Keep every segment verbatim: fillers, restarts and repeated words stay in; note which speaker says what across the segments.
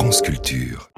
Speaker 1: France Culture.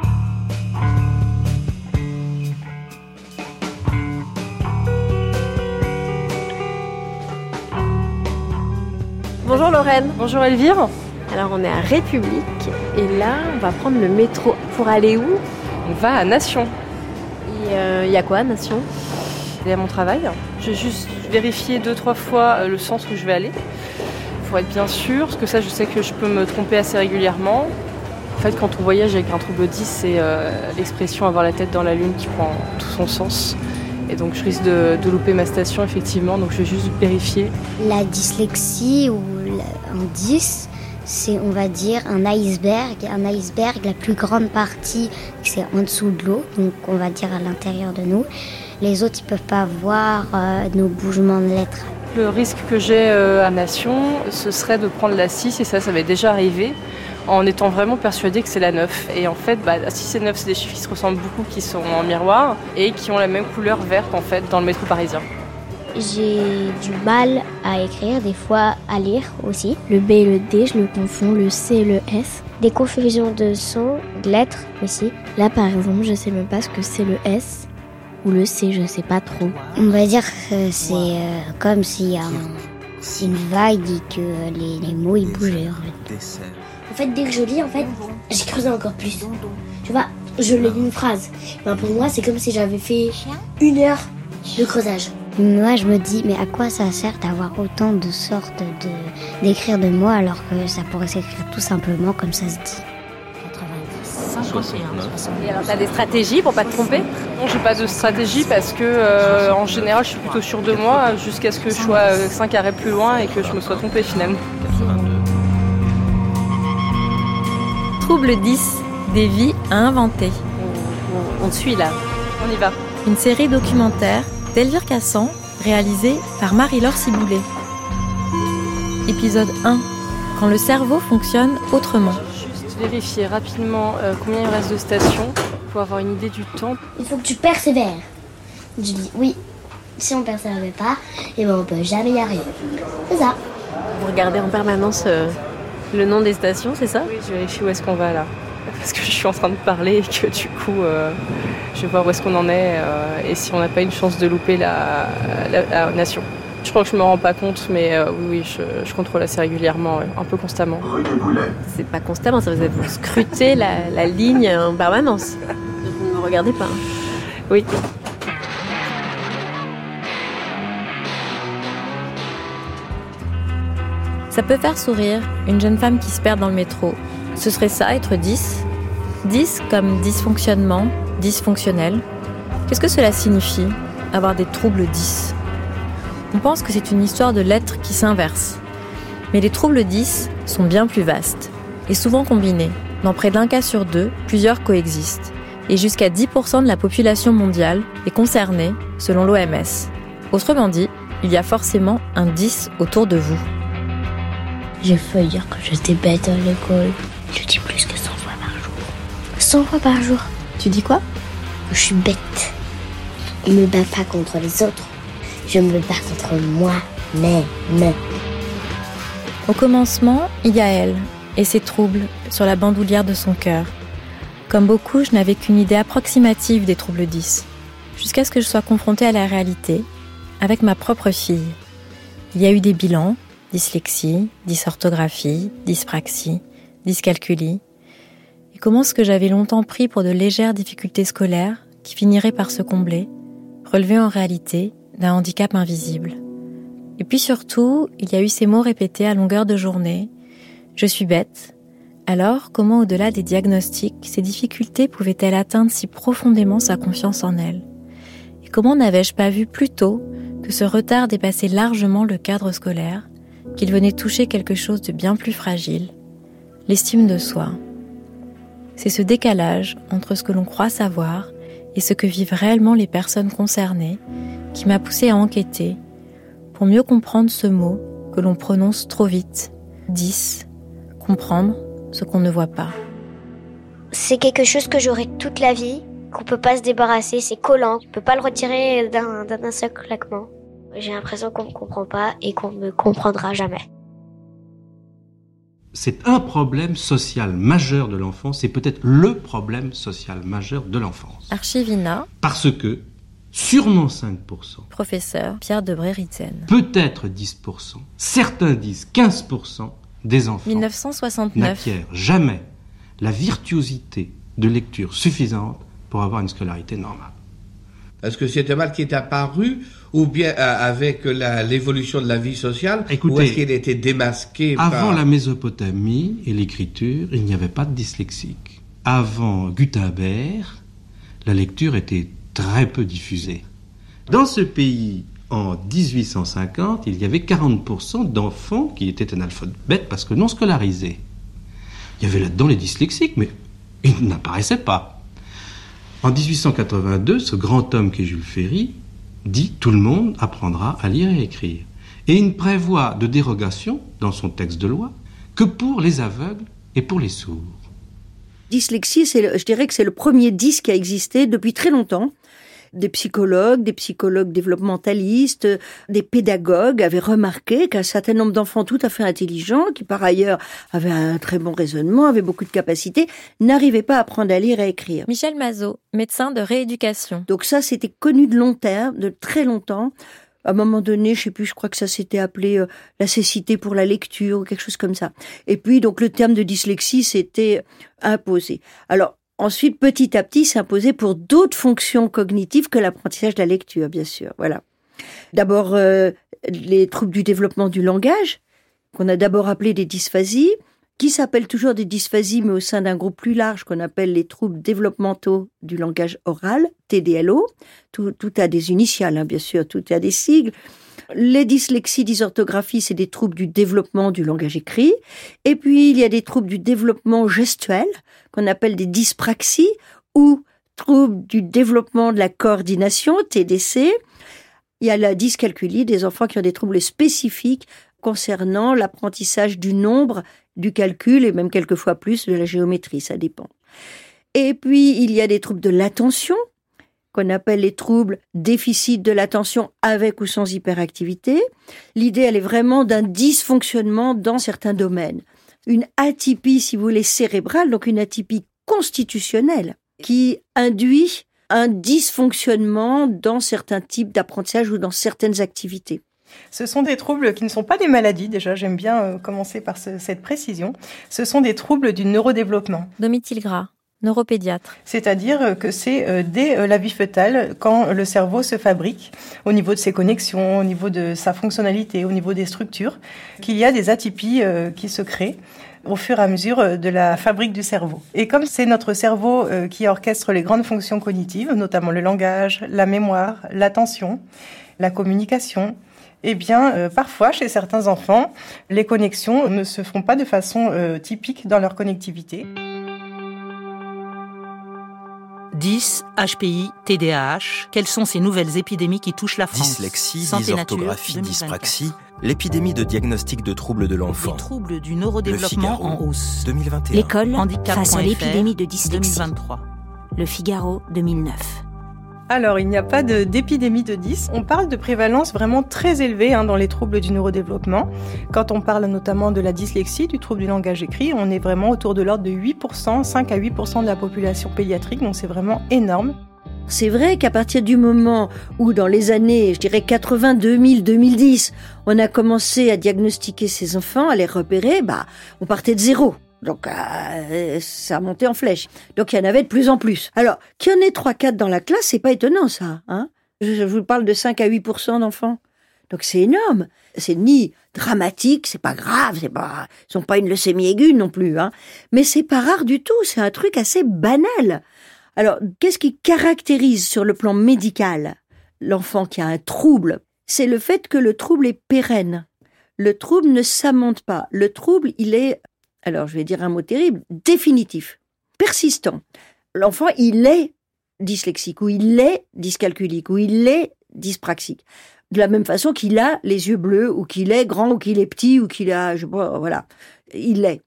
Speaker 2: Bonjour Lorraine.
Speaker 3: Bonjour Elvire.
Speaker 2: Alors on est à République et là on va prendre le métro. Pour aller où?
Speaker 3: On va à Nation.
Speaker 2: Et il euh, y a quoi à Nation?
Speaker 3: Et à mon travail. Je vais juste vérifier deux trois fois le sens où je vais aller pour être bien sûr, parce que ça je sais que je peux me tromper assez régulièrement. En fait quand on voyage avec un trouble dys, c'est euh, l'expression avoir la tête dans la lune qui prend tout son sens. Et donc je risque de, de louper ma station effectivement, donc je vais juste vérifier.
Speaker 4: La dyslexie ou un dys, c'est on va dire un iceberg. Un iceberg, la plus grande partie c'est en dessous de l'eau, donc on va dire à l'intérieur de nous. Les autres ils peuvent pas voir euh, nos bougements de lettres.
Speaker 3: Le risque que j'ai euh, à Nation, ce serait de prendre la six, et ça, ça m'est déjà arrivé, en étant vraiment persuadée que c'est la neuf. Et en fait, bah, la six et neuf, c'est des chiffres qui se ressemblent beaucoup, qui sont en miroir, et qui ont la même couleur verte, en fait, dans le métro parisien.
Speaker 4: J'ai du mal à écrire, des fois à lire aussi.
Speaker 5: Le B et le D, je le confonds, le C et le S.
Speaker 4: Des confusions de sons, de lettres aussi.
Speaker 5: Là, par exemple, je sais même pas ce que c'est le S. Ou le C, je sais pas trop.
Speaker 4: On va dire que c'est euh, comme s'il y a un, une vague et que les, les mots ils bougeaient en fait.
Speaker 6: En fait, dès que je lis, en fait, j'ai creusé encore plus. Tu vois, je lis une phrase. Ben, pour moi, c'est comme si j'avais fait une heure de creusage.
Speaker 4: Moi, je me dis, mais à quoi ça sert d'avoir autant de sortes de, d'écrire de mots alors que ça pourrait s'écrire tout simplement comme ça se dit.
Speaker 2: Et alors t'as des stratégies pour pas te tromper?
Speaker 3: Non, j'ai pas de stratégie parce que euh, en général je suis plutôt sûre de moi jusqu'à ce que je sois euh, cinq arrêts plus loin et que je me sois trompée finalement.
Speaker 7: Trouble dys, des vies à inventer.
Speaker 2: On, on, on te suit là.
Speaker 3: On y va.
Speaker 7: Une série documentaire d'Elvire Cassan, réalisée par Marie-Laure Ciboulet. Épisode un. Quand le cerveau fonctionne autrement.
Speaker 3: Vérifier rapidement euh, combien il reste de stations pour avoir une idée du temps.
Speaker 6: Il faut que tu persévères. Je dis oui, si on ne persévère pas, et ben on peut jamais y arriver. C'est ça.
Speaker 2: Vous regardez en permanence euh, le nom des stations, c'est ça?
Speaker 3: Oui, je vérifie où est-ce qu'on va là. Parce que je suis en train de parler et que du coup, euh, je vais voir où est-ce qu'on en est euh, et si on n'a pas une chance de louper la, la, la Nation. Je crois que je me rends pas compte, mais euh, oui, oui, je, je contrôle assez régulièrement, ouais, un peu constamment.
Speaker 2: C'est pas constamment, ça veut dire que vous scrutez la, la ligne en permanence. Vous ne me regardez pas.
Speaker 3: Oui.
Speaker 7: Ça peut faire sourire une jeune femme qui se perd dans le métro. Ce serait ça, être dys? dys comme dysfonctionnement, dysfonctionnel. Qu'est-ce que cela signifie, avoir des troubles dys? On pense que c'est une histoire de lettres qui s'inversent. Mais les troubles dys sont bien plus vastes et souvent combinés. Dans près d'un cas sur deux, plusieurs coexistent. Et jusqu'à dix pour cent de la population mondiale est concernée, selon l'O M S. Autrement dit, il y a forcément un dys autour de vous.
Speaker 6: J'ai failli dire que j'étais bête à l'école. Je dis plus que cent fois par jour. cent fois par jour.
Speaker 5: Tu dis quoi?
Speaker 6: Que je suis bête. Je me bats pas contre les autres. Je me bats contre moi-même.
Speaker 7: Au commencement, il y a elle et ses troubles sur la bandoulière de son cœur. Comme beaucoup, je n'avais qu'une idée approximative des troubles dys, jusqu'à ce que je sois confrontée à la réalité, avec ma propre fille. Il y a eu des bilans, dyslexie, dysorthographie, dyspraxie, dyscalculie, et comment ce que j'avais longtemps pris pour de légères difficultés scolaires, qui finiraient par se combler, relevaient en réalité d'un handicap invisible. Et puis surtout, il y a eu ces mots répétés à longueur de journée. Je suis bête. Alors, comment au-delà des diagnostics, ces difficultés pouvaient-elles atteindre si profondément sa confiance en elle? Et comment n'avais-je pas vu plus tôt que ce retard dépassait largement le cadre scolaire, qu'il venait toucher quelque chose de bien plus fragile, l'estime de soi? C'est ce décalage entre ce que l'on croit savoir et ce que vivent réellement les personnes concernées qui m'a poussée à enquêter pour mieux comprendre ce mot que l'on prononce trop vite, dys, comprendre ce qu'on ne voit pas.
Speaker 4: C'est quelque chose que j'aurai toute la vie, qu'on peut pas se débarrasser, c'est collant, on peut pas le retirer d'un, d'un seul claquement. J'ai l'impression qu'on me comprend pas et qu'on me comprendra jamais.
Speaker 1: c'est un problème social majeur de l'enfance, c'est peut-être le problème social majeur de l'enfance.
Speaker 7: Archivina.
Speaker 1: Parce que, sûrement cinq pour cent.
Speaker 7: Professeur Pierre Debré-Ritzen.
Speaker 1: Peut-être dix pour cent. Certains disent quinze pour cent des enfants
Speaker 7: dix-neuf cent soixante-neuf.
Speaker 1: n'acquièrent jamais la virtuosité de lecture suffisante pour avoir une scolarité normale.
Speaker 8: Est-ce que c'est un mal qui est apparu ou bien euh, avec la, l'évolution de la vie sociale?
Speaker 1: Écoutez,
Speaker 8: ou est-ce qu'il a été démasqué
Speaker 1: avant
Speaker 8: par...
Speaker 1: la Mésopotamie et l'écriture, il n'y avait pas de dyslexique. Avant Gutenberg, la lecture était très peu diffusée. Dans ce pays, en dix-huit cent cinquante, il y avait quarante pour cent d'enfants qui étaient analphabètes parce que non scolarisés. Il y avait là-dedans les dyslexiques, mais ils n'apparaissaient pas. En dix-huit cent quatre-vingt-deux, ce grand homme qui est Jules Ferry dit « Tout le monde apprendra à lire et écrire ». Et il ne prévoit de dérogation dans son texte de loi que pour les aveugles et pour les sourds.
Speaker 9: Dyslexie, c'est le, je dirais que c'est le premier dys qui a existé depuis très longtemps. Des psychologues, des psychologues développementalistes, des pédagogues avaient remarqué qu'un certain nombre d'enfants tout à fait intelligents, qui par ailleurs avaient un très bon raisonnement, avaient beaucoup de capacités, n'arrivaient pas à apprendre à lire et à écrire.
Speaker 7: Michel Mazot, médecin de rééducation.
Speaker 9: Donc ça, c'était connu de long terme, de très longtemps. À un moment donné, je sais plus, je crois que ça s'était appelé euh, la cécité pour la lecture ou quelque chose comme ça. Et puis, donc, le terme de dyslexie s'était imposé. Alors, ensuite, petit à petit, c'est imposé pour d'autres fonctions cognitives que l'apprentissage de la lecture, bien sûr. Voilà. D'abord, euh, les troubles du développement du langage, qu'on a d'abord appelés des dysphasies, qui s'appellent toujours des dysphasies, mais au sein d'un groupe plus large qu'on appelle les troubles développementaux du langage oral, T D L O. Tout, tout a des initiales, hein, bien sûr, tout a des sigles. Les dyslexies, dysorthographies, c'est des troubles du développement du langage écrit. Et puis, il y a des troubles du développement gestuel, qu'on appelle des dyspraxies, ou troubles du développement de la coordination, T D C. Il y a la dyscalculie, des enfants qui ont des troubles spécifiques concernant l'apprentissage du nombre, du calcul, et même quelquefois plus de la géométrie, ça dépend. Et puis, il y a des troubles de l'attention, qu'on appelle les troubles déficit de l'attention avec ou sans hyperactivité. L'idée, elle est vraiment d'un dysfonctionnement dans certains domaines. Une atypie, si vous voulez, cérébrale, donc une atypie constitutionnelle, qui induit un dysfonctionnement dans certains types d'apprentissage ou dans certaines activités.
Speaker 3: Ce sont des troubles qui ne sont pas des maladies, déjà, j'aime bien euh, commencer par ce, cette précision. Ce sont des troubles du neurodéveloppement.
Speaker 7: Domitil Gras, neuropédiatre.
Speaker 3: C'est-à-dire que c'est euh, dès euh, la vie fœtale, quand le cerveau se fabrique, au niveau de ses connexions, au niveau de sa fonctionnalité, au niveau des structures, qu'il y a des atypies euh, qui se créent au fur et à mesure de la fabrique du cerveau. Et comme c'est notre cerveau euh, qui orchestre les grandes fonctions cognitives, notamment le langage, la mémoire, l'attention, la communication, eh bien, euh, parfois, chez certains enfants, les connexions ne se font pas de façon euh, typique dans leur connectivité.
Speaker 10: dys, H P I, T D A H, quelles sont ces nouvelles épidémies qui touchent la France?
Speaker 11: Dyslexie, dysorthographie, dyspraxie, l'épidémie de diagnostic de troubles de l'enfant.
Speaker 10: Les troubles du neurodéveloppement
Speaker 11: Figaro,
Speaker 10: en hausse.
Speaker 11: deux mille vingt et un.
Speaker 12: L'école
Speaker 10: Handicap.
Speaker 12: face à l'épidémie de dyslexie.
Speaker 10: deux mille vingt-trois.
Speaker 12: Le Figaro deux mille neuf.
Speaker 3: Alors, il n'y a pas de, d'épidémie de dys. On parle de prévalence vraiment très élevée hein, dans les troubles du neurodéveloppement. Quand on parle notamment de la dyslexie, du trouble du langage écrit, on est vraiment autour de l'ordre de huit pour cent, cinq à huit pour cent de la population pédiatrique, donc c'est vraiment énorme.
Speaker 9: C'est vrai qu'à partir du moment où, dans les années, je dirais quatre-vingts, deux mille, deux mille dix, on a commencé à diagnostiquer ces enfants, à les repérer, bah, on partait de zéro. Donc, euh, ça montait en flèche. Donc, il y en avait de plus en plus. Alors, qu'il y en ait trois quatre dans la classe, c'est pas étonnant, ça. Hein, je vous parle de cinq à huit pour cent d'enfants. Donc, c'est énorme. C'est ni dramatique, c'est pas grave, c'est pas, ils sont pas une leucémie aiguë non plus, hein. Mais c'est pas rare du tout. C'est un truc assez banal. Alors, qu'est-ce qui caractérise sur le plan médical l'enfant qui a un trouble? C'est le fait que le trouble est pérenne. Le trouble ne s'amende pas. Le trouble, il est, alors je vais dire un mot terrible, définitif, persistant. L'enfant, il est dyslexique, ou il est dyscalculique, ou il est dyspraxique. De la même façon qu'il a les yeux bleus, ou qu'il est grand, ou qu'il est petit, ou qu'il a, je sais pas, voilà. Il l'est.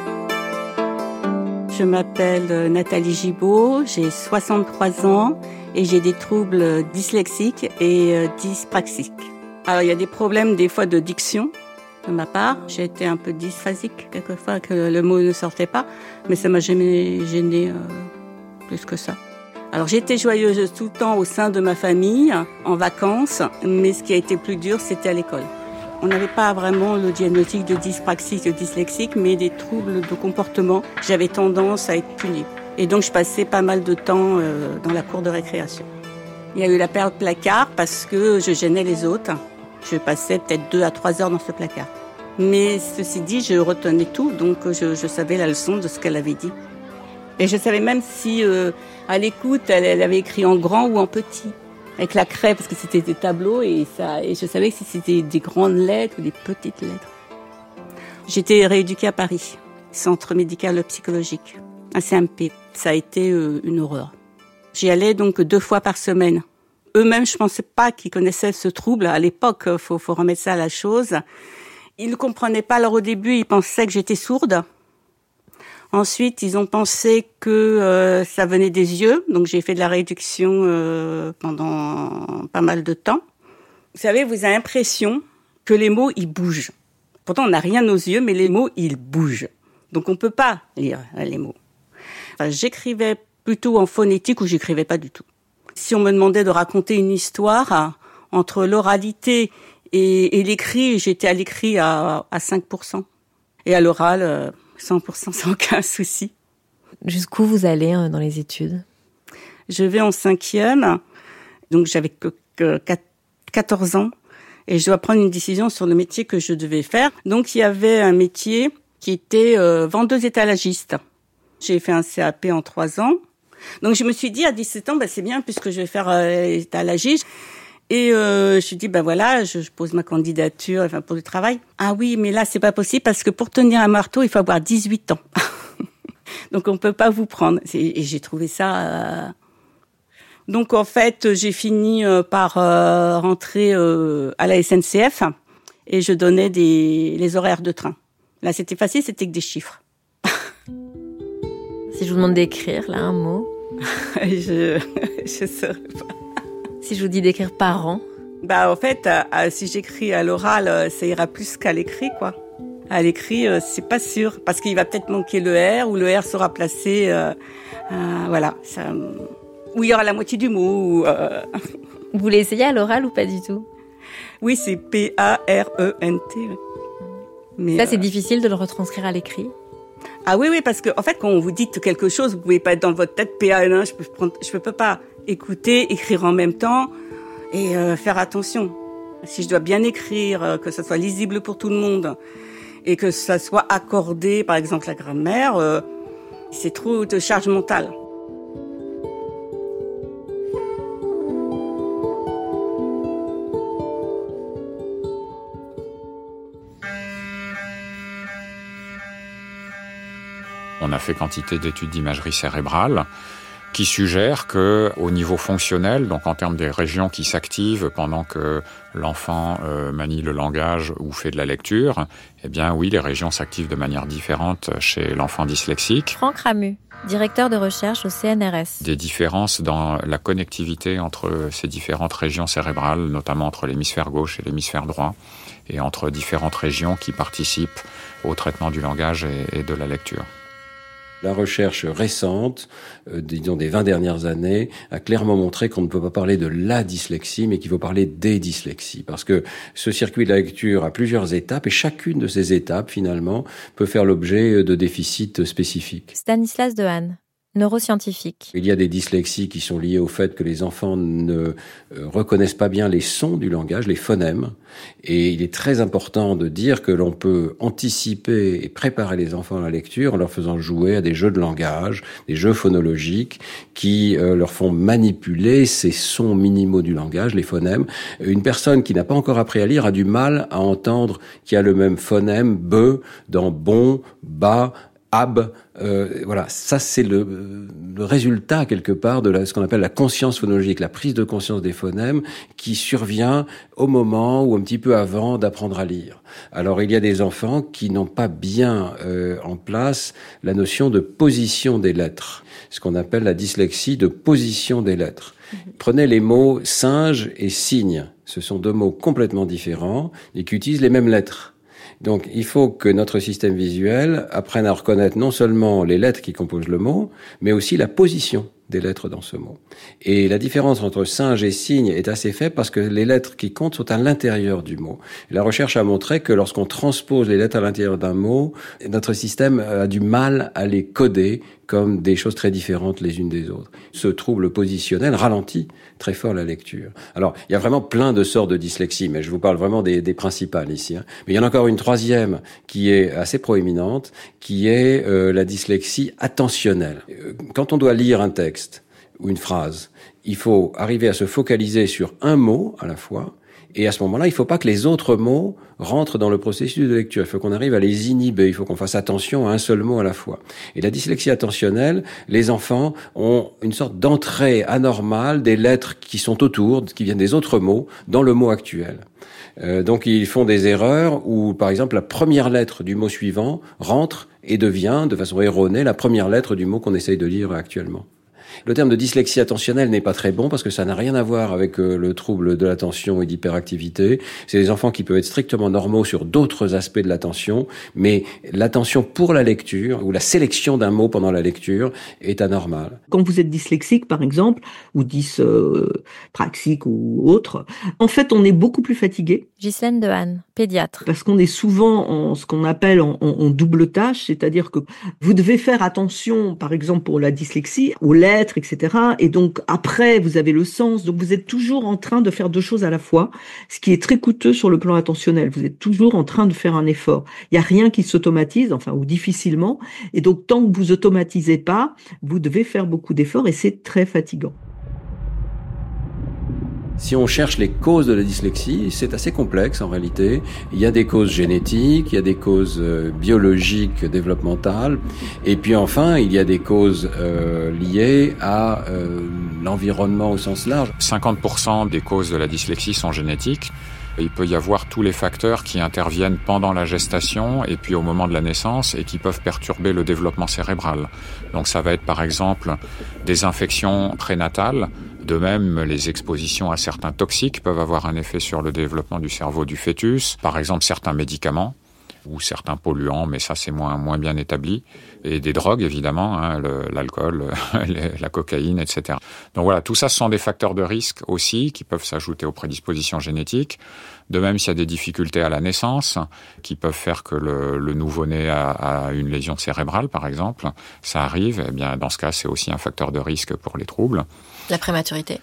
Speaker 13: Je m'appelle Nathalie Gibaud, j'ai soixante-trois ans et j'ai des troubles dyslexiques et euh, dyspraxiques. Alors il y a des problèmes des fois de diction de ma part. J'ai été un peu dysphasique quelquefois que le mot ne sortait pas, mais ça m'a jamais gêné euh, plus que ça. Alors j'étais joyeuse tout le temps au sein de ma famille, en vacances, mais ce qui a été plus dur, c'était à l'école. On n'avait pas vraiment le diagnostic de dyspraxique, de dyslexique, mais des troubles de comportement. J'avais tendance à être punie. Et donc je passais pas mal de temps euh, dans la cour de récréation. Il y a eu la période placard parce que je gênais les autres. Je passais peut-être deux à trois heures dans ce placard. Mais ceci dit, je retenais tout, donc je, je savais la leçon de ce qu'elle avait dit. Et je savais même si, euh, à l'écoute, elle, elle avait écrit en grand ou en petit, avec la craie, parce que c'était des tableaux, et, ça, et je savais que si c'était des grandes lettres ou des petites lettres. J'étais rééduquée à Paris, centre médical psychologique, un C M P. Ça a été euh, une horreur. J'y allais donc deux fois par semaine. Eux-mêmes, je pensais pas qu'ils connaissaient ce trouble. À l'époque, faut, faut remettre ça à la chose. Ils ne comprenaient pas. Alors au début, ils pensaient que j'étais sourde. Ensuite, ils ont pensé que euh, ça venait des yeux. Donc j'ai fait de la rééduction euh, pendant pas mal de temps. Vous savez, vous avez l'impression que les mots, ils bougent. Pourtant, on n'a rien aux yeux, mais les mots, ils bougent. Donc on peut pas lire les mots. Enfin, j'écrivais plutôt en phonétique ou j'écrivais pas du tout. Si on me demandait de raconter une histoire, entre l'oralité et, et l'écrit, j'étais à l'écrit à, à cinq pour cent. Et à l'oral, cent pour cent sans aucun souci.
Speaker 7: Jusqu'où vous allez hein, dans les études ?
Speaker 13: Je vais en cinquième, donc j'avais que, que quatorze ans, et je dois prendre une décision sur le métier que je devais faire. Donc il y avait un métier qui était euh, vendeuse étalagiste. J'ai fait un C A P en trois ans. Donc je me suis dit à dix-sept ans, bah, c'est bien puisque je vais faire euh, étalagiste. Et euh, je me suis dit, ben bah, voilà, je, je pose ma candidature enfin, pour le travail. Ah oui, mais là, c'est pas possible parce que pour tenir un marteau, il faut avoir dix-huit ans. Donc on peut pas vous prendre. Et j'ai trouvé ça... Euh... Donc en fait, j'ai fini euh, par euh, rentrer euh, à la S N C F et je donnais des, les horaires de train. Là, c'était facile, c'était que des chiffres.
Speaker 7: Si je vous demande d'écrire, là, un mot.
Speaker 13: je je saurais pas.
Speaker 7: Si je vous dis d'écrire par an.
Speaker 13: Bah, en fait, euh, si j'écris à l'oral, euh, ça ira plus qu'à l'écrit, quoi. À l'écrit, euh, c'est pas sûr. Parce qu'il va peut-être manquer le R, ou le R sera placé, euh, euh, voilà. Ça, ou il y aura la moitié du mot. Ou, euh...
Speaker 7: Vous voulez essayer à l'oral ou pas du tout ?
Speaker 13: Oui, c'est P A R E N T.
Speaker 7: Mais ça, euh... c'est difficile de le retranscrire à l'écrit ?
Speaker 13: Ah oui, oui, parce que en fait, quand on vous dit quelque chose, vous pouvez pas être dans votre tête P A L un, je peux prendre, je peux pas écouter, écrire en même temps et euh, faire attention. Si je dois bien écrire, euh, que ça soit lisible pour tout le monde et que ça soit accordé, par exemple la grammaire, euh, c'est trop de charge mentale.
Speaker 14: On a fait quantité d'études d'imagerie cérébrale qui suggèrent que, au niveau fonctionnel, donc en termes des régions qui s'activent pendant que l'enfant euh, manie le langage ou fait de la lecture, eh bien oui, les régions s'activent de manière différente chez l'enfant dyslexique.
Speaker 7: Franck Ramu, directeur de recherche au C N R S.
Speaker 14: Des différences dans la connectivité entre ces différentes régions cérébrales, notamment entre l'hémisphère gauche et l'hémisphère droit, et entre différentes régions qui participent au traitement du langage et, et de la lecture.
Speaker 15: La recherche récente, euh, disons des vingt dernières années, a clairement montré qu'on ne peut pas parler de la dyslexie, mais qu'il faut parler des dyslexies. Parce que ce circuit de la lecture a plusieurs étapes, et chacune de ces étapes, finalement, peut faire l'objet de déficits spécifiques.
Speaker 7: Stanislas Dehaene, neuroscientifique.
Speaker 15: Il y a des dyslexies qui sont liées au fait que les enfants ne euh, reconnaissent pas bien les sons du langage, les phonèmes. Et il est très important de dire que l'on peut anticiper et préparer les enfants à la lecture en leur faisant jouer à des jeux de langage, des jeux phonologiques qui euh, leur font manipuler ces sons minimaux du langage, les phonèmes. Une personne qui n'a pas encore appris à lire a du mal à entendre qu'il y a le même phonème « be » dans « bon »,« bas », ab, euh, voilà, ça c'est le, le résultat quelque part de la, ce qu'on appelle la conscience phonologique, la prise de conscience des phonèmes qui survient au moment ou un petit peu avant d'apprendre à lire. Alors il y a des enfants qui n'ont pas bien euh, en place la notion de position des lettres, ce qu'on appelle la dyslexie de position des lettres. Prenez les mots singe et cygne, ce sont deux mots complètement différents et qui utilisent les mêmes lettres. Donc, il faut que notre système visuel apprenne à reconnaître non seulement les lettres qui composent le mot, mais aussi la position des lettres dans ce mot. Et la différence entre singe et cygne est assez faible parce que les lettres qui comptent sont à l'intérieur du mot. La recherche a montré que lorsqu'on transpose les lettres à l'intérieur d'un mot, notre système a du mal à les coder comme des choses très différentes les unes des autres. Ce trouble positionnel ralentit très fort la lecture. Alors, il y a vraiment plein de sortes de dyslexie, mais je vous parle vraiment des, des principales ici. Hein. Mais il y en a encore une troisième qui est assez proéminente, qui est euh, la dyslexie attentionnelle. Quand on doit lire un texte ou une phrase, il faut arriver à se focaliser sur un mot à la fois. Et à ce moment-là, il ne faut pas que les autres mots rentrent dans le processus de lecture. Il faut qu'on arrive à les inhiber. Il faut qu'on fasse attention à un seul mot à la fois. Et la dyslexie attentionnelle, les enfants ont une sorte d'entrée anormale des lettres qui sont autour, qui viennent des autres mots, dans le mot actuel. Euh, donc ils font des erreurs où, par exemple, la première lettre du mot suivant rentre et devient, de façon erronée, la première lettre du mot qu'on essaye de lire actuellement. Le terme de dyslexie attentionnelle n'est pas très bon parce que ça n'a rien à voir avec euh, le trouble de l'attention et d'hyperactivité. C'est des enfants qui peuvent être strictement normaux sur d'autres aspects de l'attention, mais l'attention pour la lecture ou la sélection d'un mot pendant la lecture est anormale.
Speaker 16: Quand vous êtes dyslexique, par exemple, ou dyspraxique ou autre, en fait, on est beaucoup plus fatigué.
Speaker 7: Ghislaine Dehaene, pédiatre.
Speaker 16: Parce qu'on est souvent en ce qu'on appelle en, en, en double tâche, c'est-à-dire que vous devez faire attention, par exemple pour la dyslexie, aux lettres, et cetera. Et donc après, vous avez le sens. Donc vous êtes toujours en train de faire deux choses à la fois, ce qui est très coûteux sur le plan attentionnel. Vous êtes toujours en train de faire un effort. Il y a rien qui s'automatise, enfin ou difficilement. Et donc tant que vous automatisez pas, vous devez faire beaucoup d'efforts et c'est très fatigant.
Speaker 15: Si on cherche les causes de la dyslexie, c'est assez complexe en réalité. Il y a des causes génétiques, il y a des causes euh, biologiques, développementales, et puis enfin, il y a des causes euh, liées à euh, l'environnement au sens large.
Speaker 14: cinquante pour cent des causes de la dyslexie sont génétiques. Il peut y avoir tous les facteurs qui interviennent pendant la gestation et puis au moment de la naissance et qui peuvent perturber le développement cérébral. Donc ça va être par exemple des infections prénatales. De même, les expositions à certains toxiques peuvent avoir un effet sur le développement du cerveau du fœtus. Par exemple, certains médicaments ou certains polluants, mais ça c'est moins moins bien établi. Et des drogues évidemment, hein, le, l'alcool, la cocaïne, et cetera. Donc voilà, tout ça ce sont des facteurs de risque aussi qui peuvent s'ajouter aux prédispositions génétiques. De même, s'il y a des difficultés à la naissance qui peuvent faire que le, le nouveau-né a, a une lésion cérébrale, par exemple, ça arrive. Eh bien, dans ce cas, c'est aussi un facteur de risque pour les troubles.
Speaker 2: La prématurité.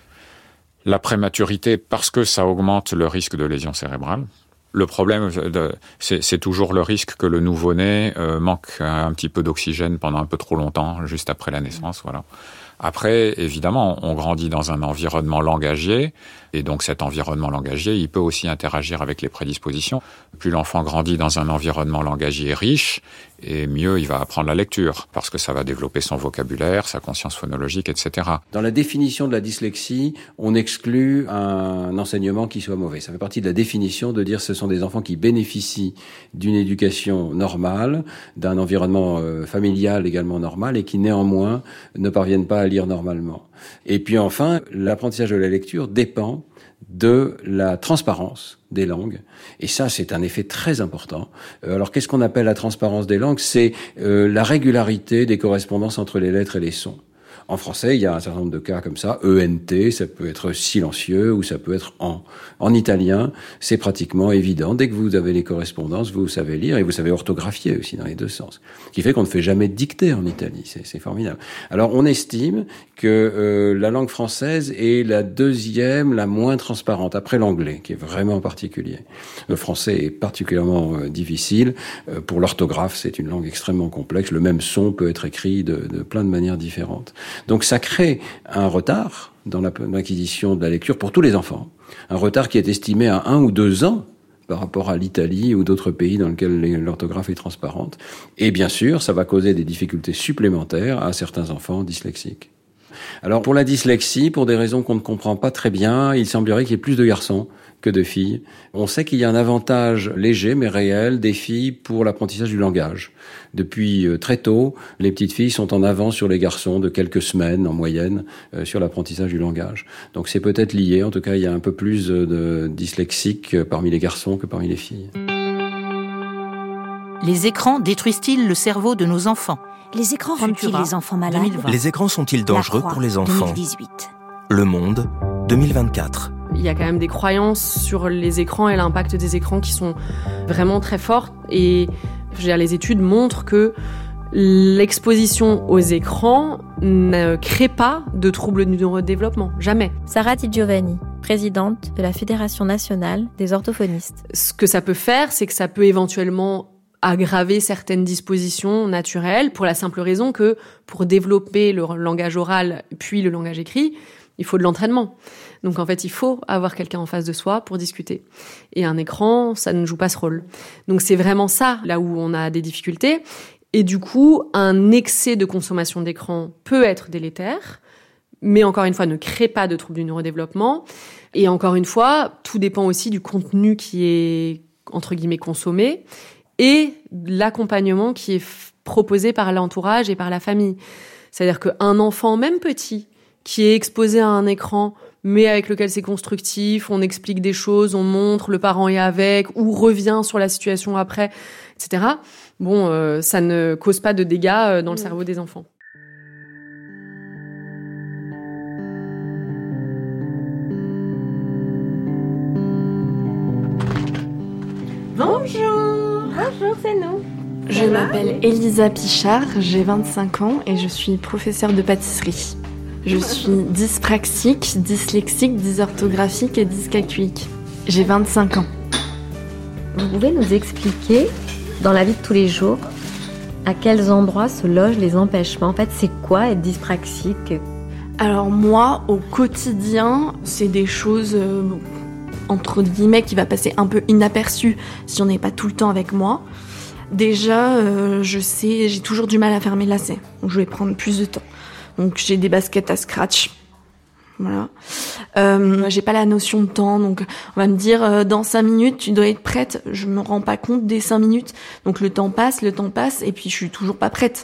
Speaker 14: La prématurité, parce que ça augmente le risque de lésion cérébrale. Le problème, de, c'est, c'est toujours le risque que le nouveau-né euh, manque un petit peu d'oxygène pendant un peu trop longtemps, juste après la naissance, voilà. Après, évidemment, on grandit dans un environnement langagier, et donc cet environnement langagier, il peut aussi interagir avec les prédispositions. Plus l'enfant grandit dans un environnement langagier riche, et mieux il va apprendre la lecture, parce que ça va développer son vocabulaire, sa conscience phonologique, et cetera.
Speaker 15: Dans la définition de la dyslexie, on exclut un enseignement qui soit mauvais. Ça fait partie de la définition de dire que ce sont des enfants qui bénéficient d'une éducation normale, d'un environnement euh, familial également normal, et qui néanmoins ne parviennent pas à lire normalement. Et puis enfin, l'apprentissage de la lecture dépend de la transparence des langues. Et ça, c'est un effet très important. Alors, qu'est-ce qu'on appelle la transparence des langues ? C'est euh, la régularité des correspondances entre les lettres et les sons. En français, il y a un certain nombre de cas comme ça. E N T, ça peut être silencieux ou ça peut être en. En italien, c'est pratiquement évident. Dès que vous avez les correspondances, vous savez lire et vous savez orthographier aussi dans les deux sens. Ce qui fait qu'on ne fait jamais de dictée en Italie. C'est, c'est formidable. Alors, on estime que euh, la langue française est la deuxième, la moins transparente, après l'anglais, qui est vraiment particulier. Le français est particulièrement euh, difficile. Euh, pour l'orthographe, c'est une langue extrêmement complexe. Le même son peut être écrit de, de plein de manières différentes. Donc ça crée un retard dans l'acquisition de la lecture pour tous les enfants. Un retard qui est estimé à un ou deux ans par rapport à l'Italie ou d'autres pays dans lesquels l'orthographe est transparente. Et bien sûr, ça va causer des difficultés supplémentaires à certains enfants dyslexiques. Alors pour la dyslexie, pour des raisons qu'on ne comprend pas très bien, il semblerait qu'il y ait plus de garçons que de filles. On sait qu'il y a un avantage léger mais réel des filles pour l'apprentissage du langage. Depuis très tôt, les petites filles sont en avance sur les garçons de quelques semaines en moyenne euh, sur l'apprentissage du langage. Donc c'est peut-être lié, en tout cas il y a un peu plus de dyslexiques parmi les garçons que parmi les filles.
Speaker 10: Les écrans détruisent-ils le cerveau de nos enfants ?
Speaker 12: Les écrans rendent-ils les enfants malades ?
Speaker 11: Les écrans sont-ils dangereux pour les enfants ?
Speaker 12: deux mille dix-huit.
Speaker 11: Le Monde, deux mille vingt-quatre.
Speaker 3: Il y a quand même des croyances sur les écrans et l'impact des écrans qui sont vraiment très fortes. Et je veux dire, les études montrent que l'exposition aux écrans ne crée pas de troubles du neurodéveloppement. Jamais.
Speaker 7: Sarah Di Giovanni, présidente de la Fédération nationale des orthophonistes.
Speaker 3: Ce que ça peut faire, c'est que ça peut éventuellement aggraver certaines dispositions naturelles pour la simple raison que pour développer le langage oral puis le langage écrit, il faut de l'entraînement. Donc en fait, il faut avoir quelqu'un en face de soi pour discuter. Et un écran, ça ne joue pas ce rôle. Donc c'est vraiment ça, là où on a des difficultés. Et du coup, un excès de consommation d'écran peut être délétère, mais encore une fois, ne crée pas de troubles du neurodéveloppement. Et encore une fois, tout dépend aussi du contenu qui est, entre guillemets, consommé et l'accompagnement qui est proposé par l'entourage et par la famille. C'est-à-dire qu'un enfant, même petit, qui est exposé à un écran, mais avec lequel c'est constructif, on explique des choses, on montre, le parent est avec, ou revient sur la situation après, et cetera. Bon, euh, ça ne cause pas de dégâts dans le cerveau des enfants.
Speaker 17: Bonjour. Bonjour, c'est nous. Je m'appelle Elisa Pichard, j'ai vingt-cinq ans et je suis professeure de pâtisserie. Je suis dyspraxique, dyslexique, dysorthographique et dyscalculique. J'ai vingt-cinq ans.
Speaker 2: Vous pouvez nous expliquer, dans la vie de tous les jours, à quels endroits se logent les empêchements ? En fait, c'est quoi être dyspraxique ?
Speaker 17: Alors moi, au quotidien, c'est des choses, euh, entre guillemets, qui va passer un peu inaperçues si on n'est pas tout le temps avec moi. Déjà, euh, je sais, j'ai toujours du mal à faire mes lacets, donc je vais prendre plus de temps. Donc j'ai des baskets à scratch, voilà. Euh, j'ai pas la notion de temps, donc on va me dire euh, dans cinq minutes tu dois être prête. Je me rends pas compte des cinq minutes, donc le temps passe, le temps passe, et puis je suis toujours pas prête.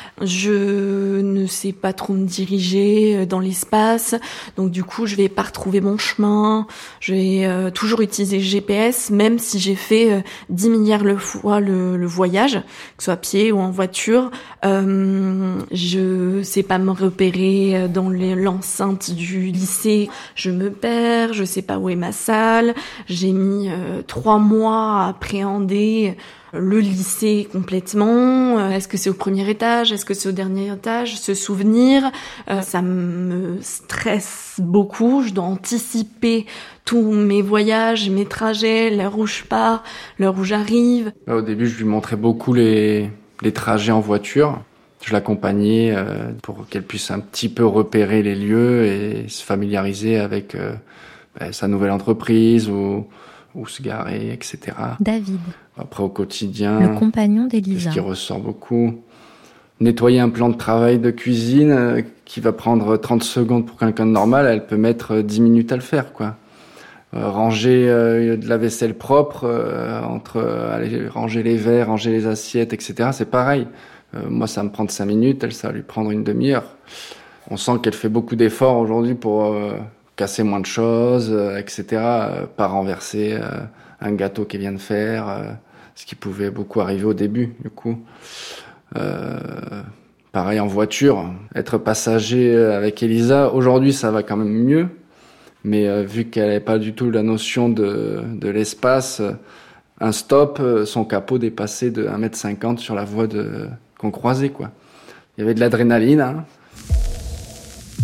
Speaker 17: Je ne sais pas trop me diriger dans l'espace, donc du coup je vais pas retrouver mon chemin. Je vais euh, toujours utiliser G P S, même si j'ai fait euh, dix milliards le fois le, le voyage, que ce soit à pied ou en voiture. Euh, je sais pas me repérer dans les, l'enceinte du lycée. Je me perds, je sais pas où est ma salle. J'ai mis euh, trois mois à appréhender le lycée complètement. Est-ce que c'est au premier étage? Est-ce que c'est au dernier étage? Se souvenir, euh, ça me stresse beaucoup. Je dois anticiper tous mes voyages, mes trajets, l'heure où je pars, l'heure où j'arrive.
Speaker 18: Au début, je lui montrais beaucoup les, les trajets en voiture. Je l'accompagnais euh, pour qu'elle puisse un petit peu repérer les lieux et se familiariser avec euh, bah, sa nouvelle entreprise ou, ou se garer, et cetera.
Speaker 7: David.
Speaker 18: Après, au quotidien,
Speaker 7: le compagnon d'Elisa.
Speaker 18: Ce qui ressort beaucoup. Nettoyer un plan de travail de cuisine euh, qui va prendre trente secondes pour quelqu'un de normal, elle peut mettre dix minutes à le faire, quoi. Euh, ranger euh, de la vaisselle propre, euh, entre euh, aller ranger les verres, ranger les assiettes, et cetera. C'est pareil. Euh, moi, ça me prend cinq minutes, elle, ça va lui prendre une demi-heure. On sent qu'elle fait beaucoup d'efforts aujourd'hui pour euh, casser moins de choses, euh, et cetera. Euh, pas renverser euh, un gâteau qu'elle vient de faire. Euh, ce qui pouvait beaucoup arriver au début, du coup. Euh, pareil en voiture, être passager avec Elisa, aujourd'hui ça va quand même mieux, mais euh, vu qu'elle n'avait pas du tout la notion de, de l'espace, un stop, son capot dépassait de un mètre cinquante sur la voie de, qu'on croisait, quoi. Il y avait de l'adrénaline, hein.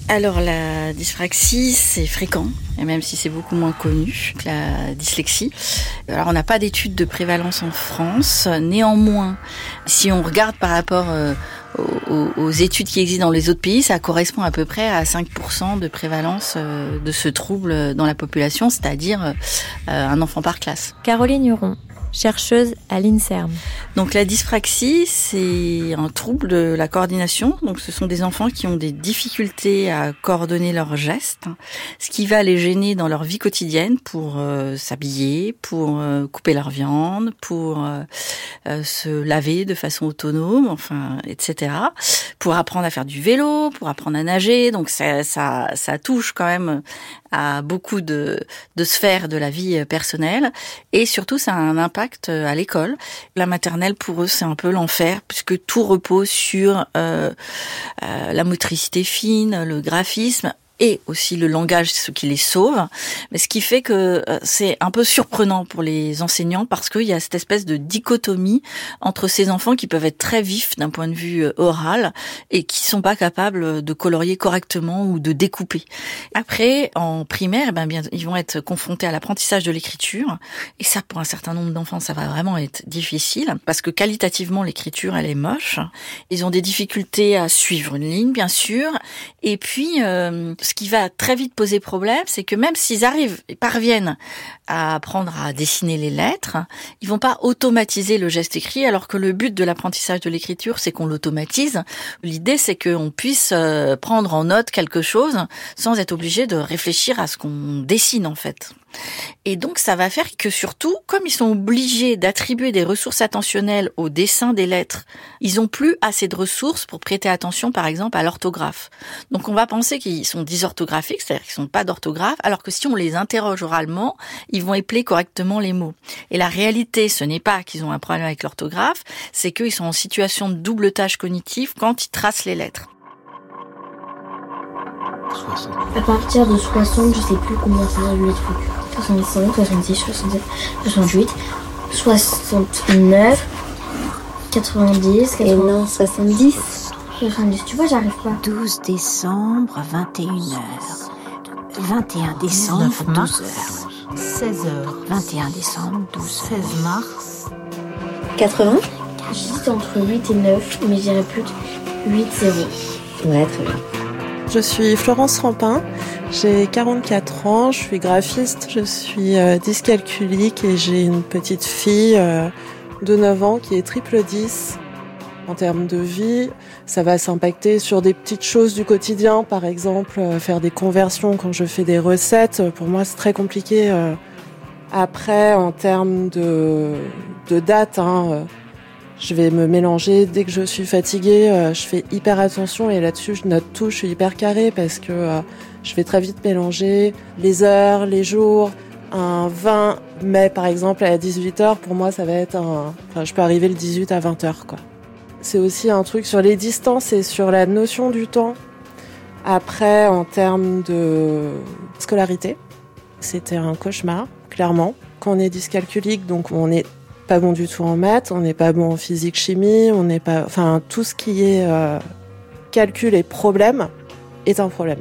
Speaker 19: Alors la dyspraxie, c'est fréquent, et même si c'est beaucoup moins connu que la dyslexie. Alors on n'a pas d'études de prévalence en France. Néanmoins, si on regarde par rapport euh, aux, aux études qui existent dans les autres pays, ça correspond à peu près à cinq pour cent de prévalence euh, de ce trouble dans la population, c'est-à-dire euh, un enfant par classe.
Speaker 7: Caroline Huron, chercheuse à l'INSERM.
Speaker 19: Donc la dyspraxie, c'est un trouble de la coordination. Donc ce sont des enfants qui ont des difficultés à coordonner leurs gestes, ce qui va les gêner dans leur vie quotidienne pour euh, s'habiller, pour euh, couper leur viande, pour euh, euh, se laver de façon autonome, enfin, et cetera. Pour apprendre à faire du vélo, pour apprendre à nager. Donc ça, ça, ça touche quand même à beaucoup de, de sphères de la vie personnelle. Et surtout, ça a un impact à l'école. La maternelle, pour eux, c'est un peu l'enfer, puisque tout repose sur euh, euh, la motricité fine, le graphisme, et aussi le langage, ce qui les sauve. Mais ce qui fait que c'est un peu surprenant pour les enseignants parce qu'il y a cette espèce de dichotomie entre ces enfants qui peuvent être très vifs d'un point de vue oral et qui sont pas capables de colorier correctement ou de découper. Après, en primaire, eh ben, bien, ils vont être confrontés à l'apprentissage de l'écriture. Et ça, pour un certain nombre d'enfants, ça va vraiment être difficile parce que qualitativement, l'écriture, elle est moche. Ils ont des difficultés à suivre une ligne, bien sûr. Et puis, euh, ce qui va très vite poser problème, c'est que même s'ils arrivent et parviennent à apprendre à dessiner les lettres, ils vont pas automatiser le geste écrit, alors que le but de l'apprentissage de l'écriture, c'est qu'on l'automatise. L'idée, c'est qu'on puisse prendre en note quelque chose sans être obligé de réfléchir à ce qu'on dessine, en fait. Et donc, ça va faire que surtout, comme ils sont obligés d'attribuer des ressources attentionnelles au dessin des lettres, ils ont plus assez de ressources pour prêter attention, par exemple, à l'orthographe. Donc, on va penser qu'ils sont dysorthographiques, c'est-à-dire qu'ils sont pas d'orthographe, alors que si on les interroge oralement, ils vont épeler correctement les mots. Et la réalité, ce n'est pas qu'ils ont un problème avec l'orthographe, c'est qu'ils sont en situation de double tâche cognitive quand ils tracent les lettres.
Speaker 6: soixante. À partir de soixante, je sais plus combien ça va le truc. soixante-cinq, soixante-six, soixante-sept, soixante-huit, soixante-neuf, quatre-vingt-dix, quatre-vingts... Et non, soixante-dix. soixante-dix, tu vois, j'arrive pas.
Speaker 12: douze décembre, vingt et une heures. vingt et un décembre, douze heures. seize heures. vingt et un décembre, douze heures. seize mars.
Speaker 6: quatre-vingts. J'hésite entre huit et neuf, mais je dirais plus huit zéro. Ouais, très bien.
Speaker 20: Je suis Florence Rampin, j'ai quarante-quatre ans, je suis graphiste, je suis euh, dyscalculique et j'ai une petite fille euh, de neuf ans qui est triple dys. En termes de vie, ça va s'impacter sur des petites choses du quotidien, par exemple euh, faire des conversions quand je fais des recettes. Pour moi, c'est très compliqué. Euh. Après, en termes de, de date, hein, euh, je vais me mélanger dès que je suis fatiguée. Euh, je fais hyper attention et là-dessus, je note tout. Je suis hyper carrée parce que euh, je vais très vite mélanger les heures, les jours. Un vingt mai, par exemple, à dix-huit heures, pour moi, ça va être un... Enfin, je peux arriver le dix-huit à vingt heures, quoi. C'est aussi un truc sur les distances et sur la notion du temps. Après, en termes de scolarité, c'était un cauchemar, clairement. Quand on est dyscalculique, donc on n'est pas bon du tout en maths, on n'est pas bon en physique, chimie, on n'est pas... Enfin, tout ce qui est euh, calcul et problème est un problème.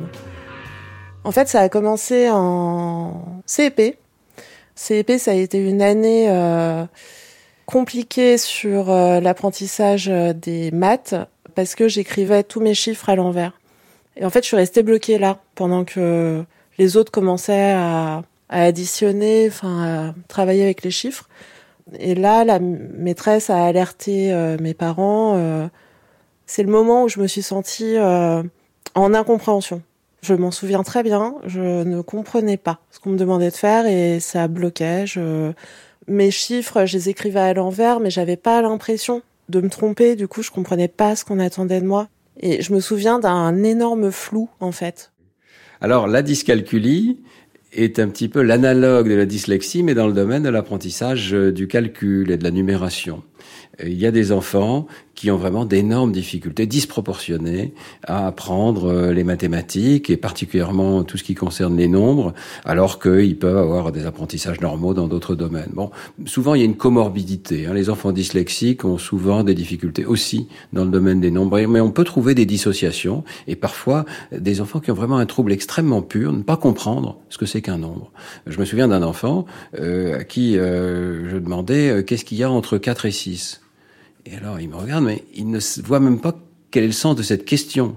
Speaker 20: En fait, ça a commencé en C E P. C E P, ça a été une année... Euh, compliqué sur euh, l'apprentissage euh, des maths parce que j'écrivais tous mes chiffres à l'envers. Et en fait, je suis restée bloquée là pendant que les autres commençaient à, à additionner, enfin à travailler avec les chiffres. Et là, la maîtresse a alerté euh, mes parents. Euh, c'est le moment où je me suis sentie euh, en incompréhension. Je m'en souviens très bien, je ne comprenais pas ce qu'on me demandait de faire et ça bloquait. Je... Mes chiffres, je les écrivais à l'envers, mais j'avais pas l'impression de me tromper. Du coup, je comprenais pas ce qu'on attendait de moi. Et je me souviens d'un énorme flou, en fait.
Speaker 15: Alors, la dyscalculie est un petit peu l'analogue de la dyslexie, mais dans le domaine de l'apprentissage du calcul et de la numération. Il y a des enfants qui ont vraiment d'énormes difficultés disproportionnées à apprendre les mathématiques et particulièrement tout ce qui concerne les nombres, alors qu'ils peuvent avoir des apprentissages normaux dans d'autres domaines. Bon, souvent il y a une comorbidité. Hein. Les enfants dyslexiques ont souvent des difficultés aussi dans le domaine des nombres, mais on peut trouver des dissociations et parfois des enfants qui ont vraiment un trouble extrêmement pur, ne pas comprendre ce que c'est qu'un nombre. Je me souviens d'un enfant euh, à qui euh, je demandais euh, qu'est-ce qu'il y a entre quatre et six. Et alors, il me regarde, mais il ne voit même pas quel est le sens de cette question.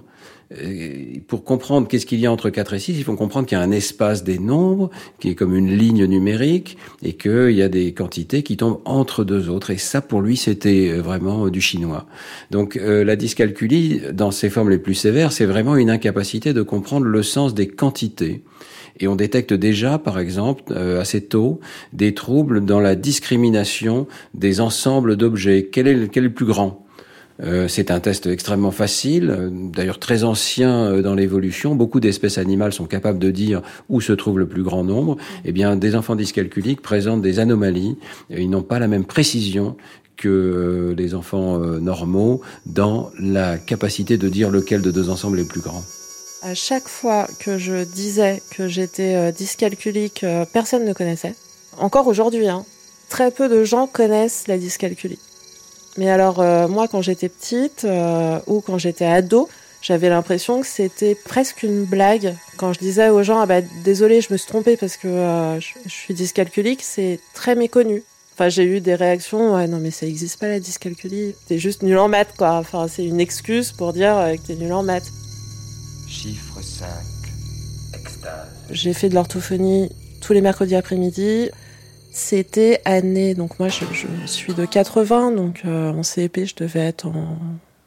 Speaker 15: Et pour comprendre qu'est-ce qu'il y a entre quatre et six, il faut comprendre qu'il y a un espace des nombres, qui est comme une ligne numérique, et qu'il y a des quantités qui tombent entre deux autres. Et ça, pour lui, c'était vraiment du chinois. Donc, euh, la dyscalculie, dans ses formes les plus sévères, c'est vraiment une incapacité de comprendre le sens des quantités. Et on détecte déjà, par exemple, euh, assez tôt, des troubles dans la discrimination des ensembles d'objets. Quel est le, quel est le plus grand ? euh, C'est un test extrêmement facile, d'ailleurs très ancien dans l'évolution. Beaucoup d'espèces animales sont capables de dire où se trouve le plus grand nombre. Eh bien, des enfants dyscalculiques présentent des anomalies. Ils n'ont pas la même précision que les enfants euh, normaux dans la capacité de dire lequel de deux ensembles est le plus grand.
Speaker 20: À chaque fois que je disais que j'étais euh, dyscalculique, euh, personne ne connaissait. Encore aujourd'hui, hein, très peu de gens connaissent la dyscalculie. Mais alors, euh, moi, quand j'étais petite euh, ou quand j'étais ado, j'avais l'impression que c'était presque une blague. Quand je disais aux gens, ah bah, désolé, je me suis trompée parce que euh, je, je suis dyscalculique, c'est très méconnu. Enfin, j'ai eu des réactions, ouais, non mais ça existe pas la dyscalculie, t'es juste nul en maths, quoi. Enfin, c'est une excuse pour dire euh, que t'es nul en maths.
Speaker 21: Chiffre cinq. Extase.
Speaker 20: J'ai fait de l'orthophonie tous les mercredis après-midi. C'était année... Donc moi, je, je suis de quatre-vingts, donc euh, en C E P, je devais être en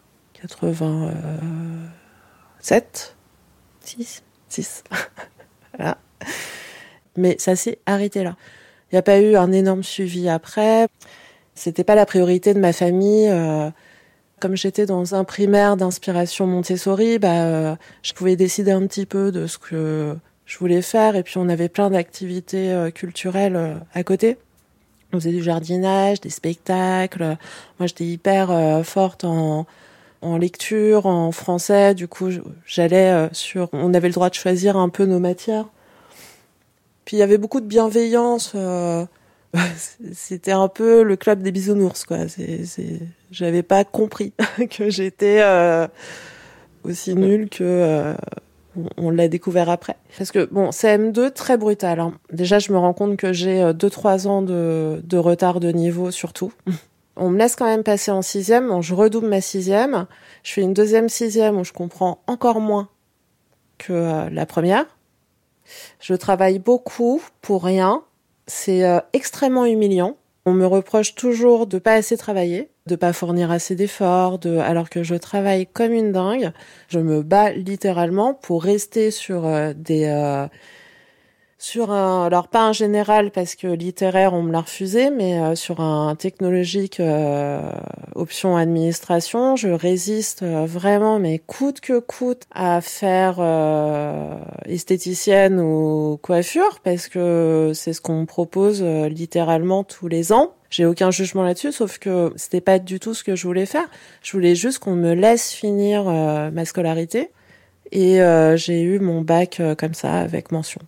Speaker 20: quatre-vingt-sept.
Speaker 2: six.
Speaker 20: six. Voilà. Mais ça s'est arrêté là. Il n'y a pas eu un énorme suivi après. C'était pas la priorité de ma famille. Euh, Comme j'étais dans un primaire d'inspiration Montessori, bah, euh, je pouvais décider un petit peu de ce que je voulais faire. Et puis, on avait plein d'activités euh, culturelles euh, à côté. On faisait du jardinage, des spectacles. Moi, j'étais hyper euh, forte en, en lecture, en français. Du coup, j'allais euh, sur... On avait le droit de choisir un peu nos matières. Puis, il y avait beaucoup de bienveillance. Euh, C'était un peu le club des bisounours, quoi. C'est, c'est... J'avais pas compris que j'étais euh, aussi nulle que euh, on l'a découvert après. Parce que bon, C M deux très brutal. Hein. Déjà, je me rends compte que j'ai deux trois ans de, de retard de niveau surtout. On me laisse quand même passer en sixième. Bon, je redouble ma sixième. Je fais une deuxième sixième où je comprends encore moins que euh, la première. Je travaille beaucoup pour rien. C'est euh, extrêmement humiliant. On me reproche toujours de pas assez travailler, de pas fournir assez d'efforts, de... alors que je travaille comme une dingue. Je me bats littéralement pour rester sur euh, des... Euh... sur un... Alors pas un général parce que littéraire on me l'a refusé, mais euh, sur un technologique euh, option administration, je résiste euh, vraiment, mais coûte que coûte, à faire euh, esthéticienne ou coiffure, parce que c'est ce qu'on me propose euh, littéralement tous les ans. J'ai aucun jugement là-dessus, sauf que c'était pas du tout ce que je voulais faire. Je voulais juste qu'on me laisse finir euh, ma scolarité, et euh, j'ai eu mon bac euh, comme ça, avec mention.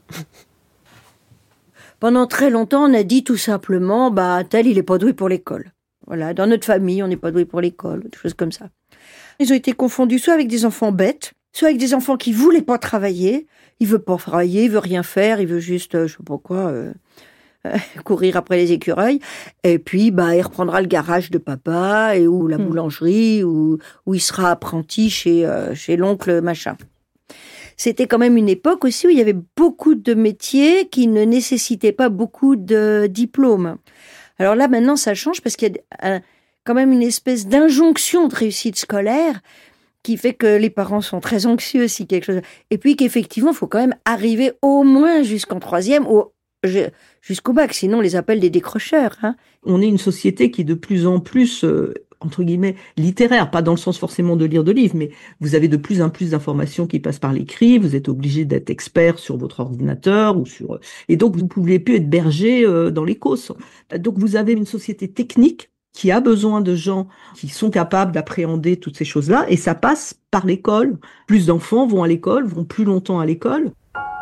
Speaker 9: Pendant très longtemps, on a dit tout simplement, bah, tel, il est pas doué pour l'école. Voilà. Dans notre famille, on n'est pas doué pour l'école, des choses comme ça. Ils ont été confondus soit avec des enfants bêtes, soit avec des enfants qui voulaient pas travailler. Il veut pas travailler, il veut rien faire, il veut juste, euh, je sais pas quoi, euh, euh, courir après les écureuils. Et puis, bah, il reprendra le garage de papa, et ou la mmh. boulangerie, ou, ou il sera apprenti chez, euh, chez l'oncle machin. C'était quand même une époque aussi où il y avait beaucoup de métiers qui ne nécessitaient pas beaucoup de diplômes. Alors là, maintenant, ça change parce qu'il y a un, quand même une espèce d'injonction de réussite scolaire qui fait que les parents sont très anxieux si quelque chose... Et puis qu'effectivement, il faut quand même arriver au moins jusqu'en troisième ou jusqu'au bac, sinon on les appelle des décrocheurs. Hein.
Speaker 16: On est une société qui est de plus en plus... Euh... entre guillemets, littéraire, pas dans le sens forcément de lire de livres, mais vous avez de plus en plus d'informations qui passent par l'écrit, vous êtes obligé d'être expert sur votre ordinateur, ou sur, et donc vous ne pouvez plus être berger euh, dans les causes. Donc vous avez une société technique qui a besoin de gens qui sont capables d'appréhender toutes ces choses-là, et ça passe par l'école. Plus d'enfants vont à l'école, vont plus longtemps à l'école.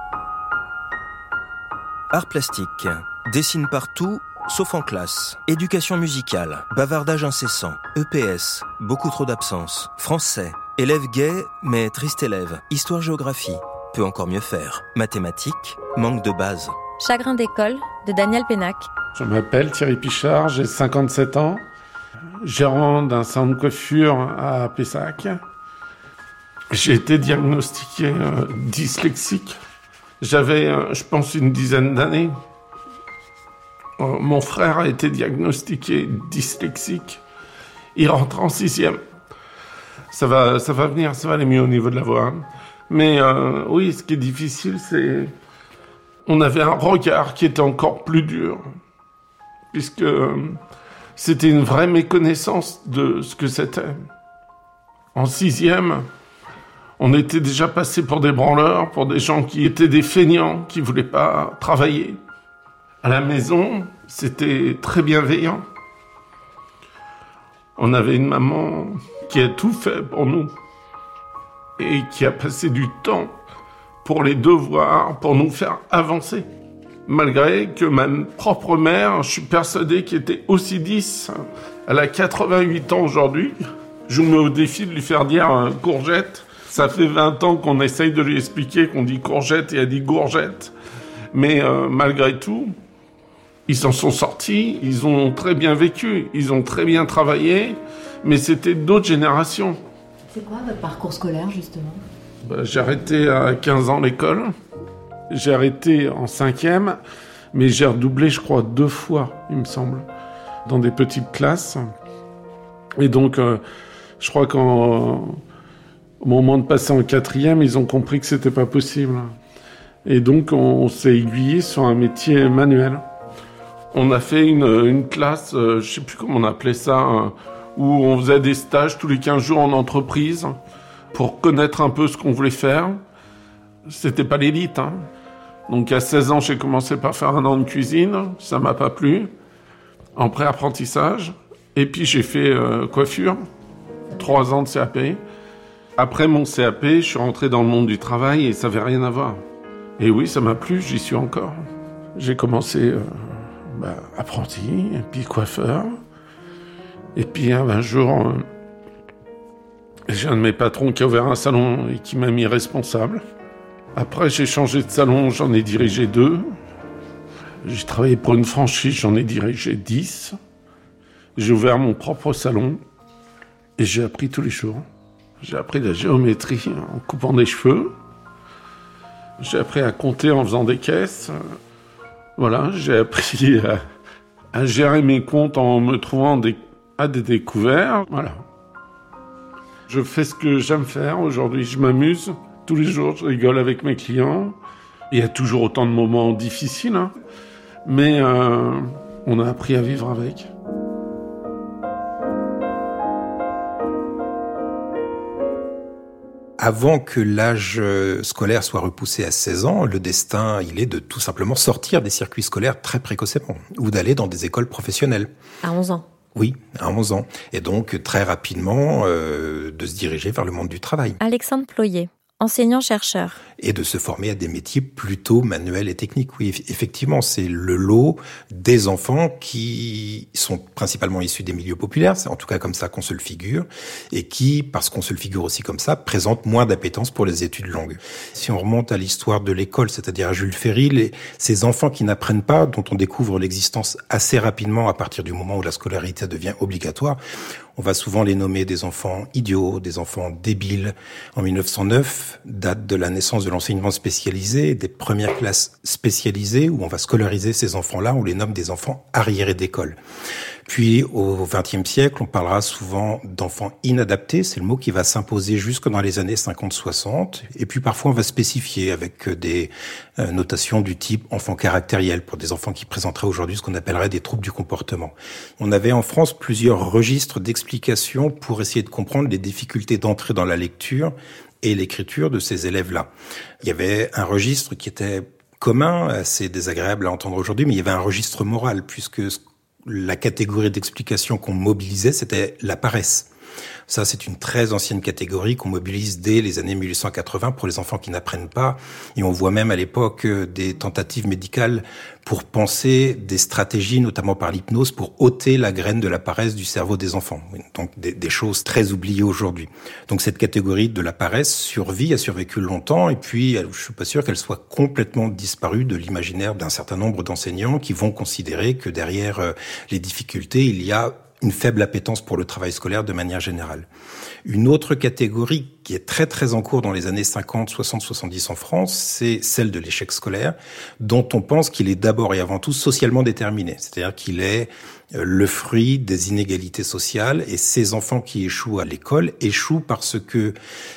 Speaker 11: Art plastique, dessine partout, sauf en classe. Éducation musicale, bavardage incessant, E P S, beaucoup trop d'absence. Français, élève gay, mais triste élève. Histoire-géographie, peut encore mieux faire. Mathématiques, manque de base.
Speaker 7: Chagrin d'école, de Daniel Pénac.
Speaker 5: Je m'appelle Thierry Pichard, j'ai cinquante-sept ans, gérant d'un salon de coiffure à Pessac. J'ai été diagnostiqué euh, dyslexique. J'avais, euh, je pense, une dizaine d'années. Euh, mon frère a été diagnostiqué dyslexique. Il rentre en sixième. Ça va, ça va venir, ça va aller mieux au niveau de la voix. Mais euh, oui, ce qui est difficile, c'est... On avait un regard qui était encore plus dur. Puisque euh, c'était une vraie méconnaissance de ce que c'était. En sixième... On était déjà passé pour des branleurs, pour des gens qui étaient des feignants, qui voulaient pas travailler. À la maison, c'était très bienveillant. On avait une maman qui a tout fait pour nous et qui a passé du temps pour les devoirs, pour nous faire avancer. Malgré que ma propre mère, je suis persuadé qu'elle était aussi dix. Elle a quatre-vingt-huit ans aujourd'hui. Je me mets au défi de lui faire dire euh, courgette. Ça fait vingt ans qu'on essaye de lui expliquer qu'on dit courgette et elle dit gourgette. Mais euh, malgré tout, ils s'en sont sortis, ils ont très bien vécu, ils ont très bien travaillé, mais c'était d'autres générations.
Speaker 22: C'est quoi votre parcours scolaire, justement ?
Speaker 5: bah, J'ai arrêté à quinze ans l'école. J'ai arrêté en cinquième, mais j'ai redoublé, je crois, deux fois, il me semble, dans des petites classes. Et donc, euh, je crois qu'en... Au moment de passer en quatrième, ils ont compris que c'était pas possible. Et donc, on, on s'est aiguillé sur un métier manuel. On a fait une, une classe, euh, je sais plus comment on appelait ça, hein, où on faisait des stages tous les quinze jours en entreprise pour connaître un peu ce qu'on voulait faire. C'était pas l'élite, hein. Donc, à seize ans, j'ai commencé par faire un an de cuisine. Ça m'a pas plu. En pré-apprentissage. Et puis, j'ai fait euh, coiffure. Trois ans de C A P. Après mon C A P, je suis rentré dans le monde du travail et ça n'avait rien à voir. Et oui, ça m'a plu, j'y suis encore. J'ai commencé euh, bah, apprenti, et puis coiffeur. Et puis un jour, euh, j'ai un de mes patrons qui a ouvert un salon et qui m'a mis responsable. Après, j'ai changé de salon, j'en ai dirigé deux. J'ai travaillé pour une franchise, j'en ai dirigé dix. J'ai ouvert mon propre salon et j'ai appris tous les jours. J'ai appris la géométrie en coupant des cheveux. J'ai appris à compter en faisant des caisses. Voilà, j'ai appris à, à gérer mes comptes en me trouvant des, à des découverts. Voilà. Je fais ce que j'aime faire. Aujourd'hui, je m'amuse. Tous les jours, je rigole avec mes clients. Il y a toujours autant de moments difficiles, hein. Mais euh, on a appris à vivre avec.
Speaker 23: Avant que l'âge scolaire soit repoussé à seize ans, le destin, il est de tout simplement sortir des circuits scolaires très précocement, ou d'aller dans des écoles professionnelles.
Speaker 7: À onze ans.
Speaker 23: Oui, à onze ans. Et donc, très rapidement, euh, de se diriger vers le monde du travail.
Speaker 7: Alexandre Ployer, enseignant-chercheur.
Speaker 23: Et de se former à des métiers plutôt manuels et techniques. Oui, effectivement, c'est le lot des enfants qui sont principalement issus des milieux populaires, c'est en tout cas comme ça qu'on se le figure, et qui, parce qu'on se le figure aussi comme ça, présentent moins d'appétence pour les études longues. Si on remonte à l'histoire de l'école, c'est-à-dire à Jules Ferry, les, ces enfants qui n'apprennent pas, dont on découvre l'existence assez rapidement à partir du moment où la scolarité devient obligatoire, on va souvent les nommer des enfants idiots, des enfants débiles. En mille neuf cent neuf, date de la naissance de l'enseignement spécialisé, des premières classes spécialisées où on va scolariser ces enfants-là, on les nomme des enfants arriérés d'école. Puis, au vingtième siècle, on parlera souvent d'enfants inadaptés. C'est le mot qui va s'imposer jusque dans les années cinquante soixante. Et puis, parfois, on va spécifier avec des euh, notations du type enfant caractériel pour des enfants qui présenteraient aujourd'hui ce qu'on appellerait des troubles du comportement. On avait en France plusieurs registres d'explications pour essayer de comprendre les difficultés d'entrée dans la lecture et l'écriture de ces élèves-là. Il y avait un registre qui était commun, assez désagréable à entendre aujourd'hui, mais il y avait un registre moral, puisque la catégorie d'explication qu'on mobilisait, c'était la paresse. Ça, c'est une très ancienne catégorie qu'on mobilise dès les années mille huit cent quatre-vingts pour les enfants qui n'apprennent pas. Et on voit même à l'époque des tentatives médicales pour penser des stratégies, notamment par l'hypnose, pour ôter la graine de la paresse du cerveau des enfants. Donc des, des choses très oubliées aujourd'hui. Donc cette catégorie de la paresse survit, a survécu longtemps, et puis je suis pas sûr qu'elle soit complètement disparue de l'imaginaire d'un certain nombre d'enseignants qui vont considérer que derrière les difficultés, il y a une faible appétence pour le travail scolaire de manière générale. Une autre catégorie qui est très très en cours dans les années cinquante, soixante, soixante-dix en France, c'est celle de l'échec scolaire, dont on pense qu'il est d'abord et avant tout socialement déterminé. C'est-à-dire qu'il est le fruit des inégalités sociales, et ces enfants qui échouent à l'école échouent parce que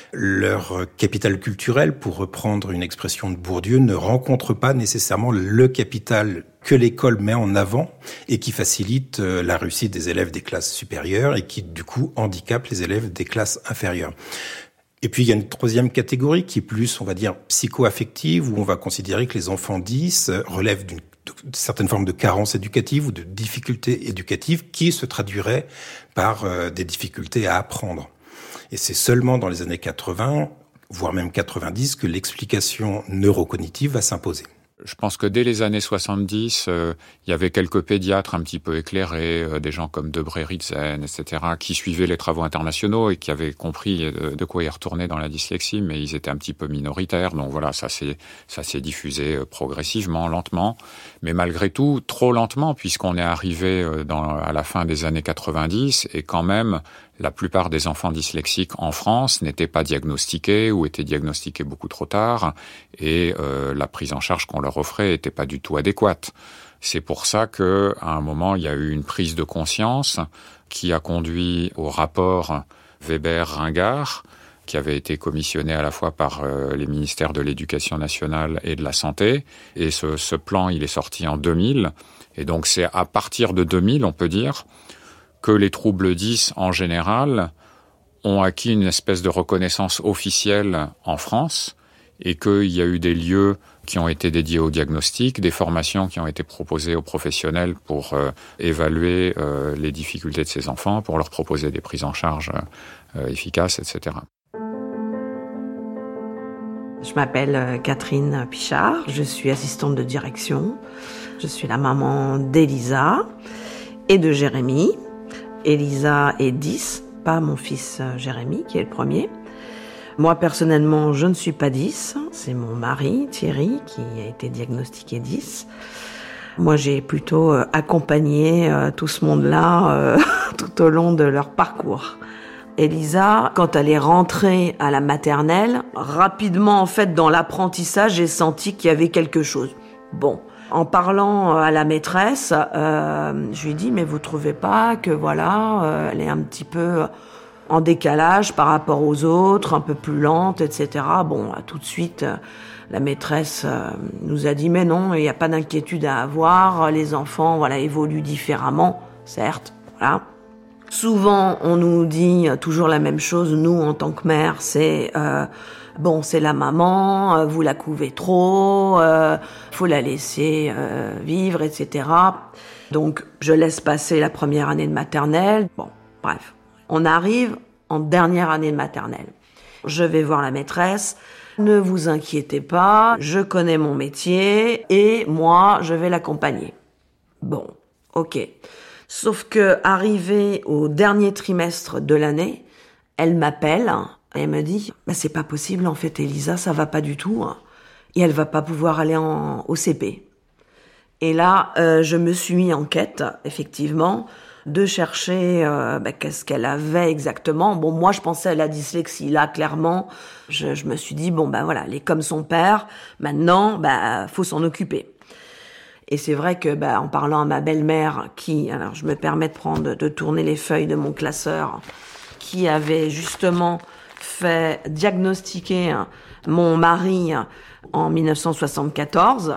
Speaker 23: leur capital culturel, pour reprendre une expression de Bourdieu, ne rencontre pas nécessairement le capital que l'école met en avant et qui facilite la réussite des élèves des classes supérieures et qui, du coup, handicape les élèves des classes inférieures. Et puis, il y a une troisième catégorie qui est plus, on va dire, psycho-affective, où on va considérer que les enfants dys relèvent d'une certaine forme de carence éducative ou de difficulté éducative qui se traduirait par euh, des difficultés à apprendre. Et c'est seulement dans les années quatre-vingts, voire même quatre-vingt-dix, que l'explication neurocognitive va s'imposer.
Speaker 14: Je pense que dès les années soixante-dix, euh, il y avait quelques pédiatres un petit peu éclairés, euh, des gens comme Debré-Ritzen, et cetera, qui suivaient les travaux internationaux et qui avaient compris de, de quoi y retourner dans la dyslexie, mais ils étaient un petit peu minoritaires. Donc voilà, ça s'est, ça s'est diffusé euh, progressivement, lentement, mais malgré tout, trop lentement, puisqu'on est arrivé euh, dans, à la fin des années quatre-vingt-dix, et quand même, la plupart des enfants dyslexiques en France n'étaient pas diagnostiqués ou étaient diagnostiqués beaucoup trop tard, et euh, la prise en charge qu'on leur offrait n'était pas du tout adéquate. C'est pour ça que, à un moment, il y a eu une prise de conscience qui a conduit au rapport Weber-Ringard, qui avait été commissionné à la fois par euh, les ministères de l'Éducation nationale et de la Santé. Et ce, ce plan, il est sorti en deux mille. Et donc, c'est à partir de deux mille, on peut dire, que les troubles dys, en général, ont acquis une espèce de reconnaissance officielle en France, et qu'il y a eu des lieux qui ont été dédiés au diagnostic, des formations qui ont été proposées aux professionnels pour euh, évaluer euh, les difficultés de ces enfants, pour leur proposer des prises en charge euh, efficaces, et cetera.
Speaker 1: Je m'appelle Catherine Pichard, je suis assistante de direction. Je suis la maman d'Elisa et de Jérémy. Elisa est dys, pas mon fils Jérémy, qui est le premier. Moi, personnellement, je ne suis pas dys. C'est mon mari, Thierry, qui a été diagnostiqué dys. Moi, j'ai plutôt accompagné tout ce monde-là euh, tout au long de leur parcours. Elisa, quand elle est rentrée à la maternelle, rapidement, en fait, dans l'apprentissage, j'ai senti qu'il y avait quelque chose. Bon. En parlant à la maîtresse, euh, je lui ai dit, mais vous trouvez pas que voilà, euh, elle est un petit peu en décalage par rapport aux autres, un peu plus lente, et cetera. Bon, tout de suite, la maîtresse euh, nous a dit, mais non, il n'y a pas d'inquiétude à avoir, les enfants, voilà, évoluent différemment, certes, voilà. Souvent, on nous dit toujours la même chose, nous, en tant que mère, c'est... Euh, Bon, c'est la maman, vous la couvez trop, euh, faut la laisser euh, vivre, et cetera. Donc, je laisse passer la première année de maternelle. Bon, bref. On arrive en dernière année de maternelle. Je vais voir la maîtresse. Ne vous inquiétez pas, je connais mon métier et moi, je vais l'accompagner. Bon, ok. Sauf que, arrivé au dernier trimestre de l'année, elle m'appelle... Et elle me dit, bah, c'est pas possible, en fait, Elisa, ça va pas du tout. Hein. Et elle va pas pouvoir aller en, au C P. Et là, euh, je me suis mis en quête, effectivement, de chercher euh, bah, qu'est-ce qu'elle avait exactement. Bon, moi, je pensais à la dyslexie. Là, clairement, je, je me suis dit, bon, bah voilà, elle est comme son père. Maintenant, bah, faut s'en occuper. Et c'est vrai que, bah, en parlant à ma belle-mère, qui, alors, je me permets de prendre, de tourner les feuilles de mon classeur, qui avait justement fait diagnostiquer mon mari en dix-neuf cent soixante-quatorze.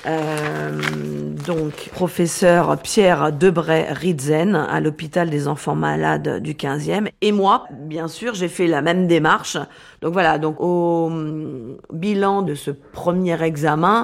Speaker 1: Euh, donc, professeur Pierre Debré-Ritzen à l'hôpital des enfants malades du quinzième. Et moi, bien sûr, j'ai fait la même démarche. Donc voilà, donc au bilan de ce premier examen,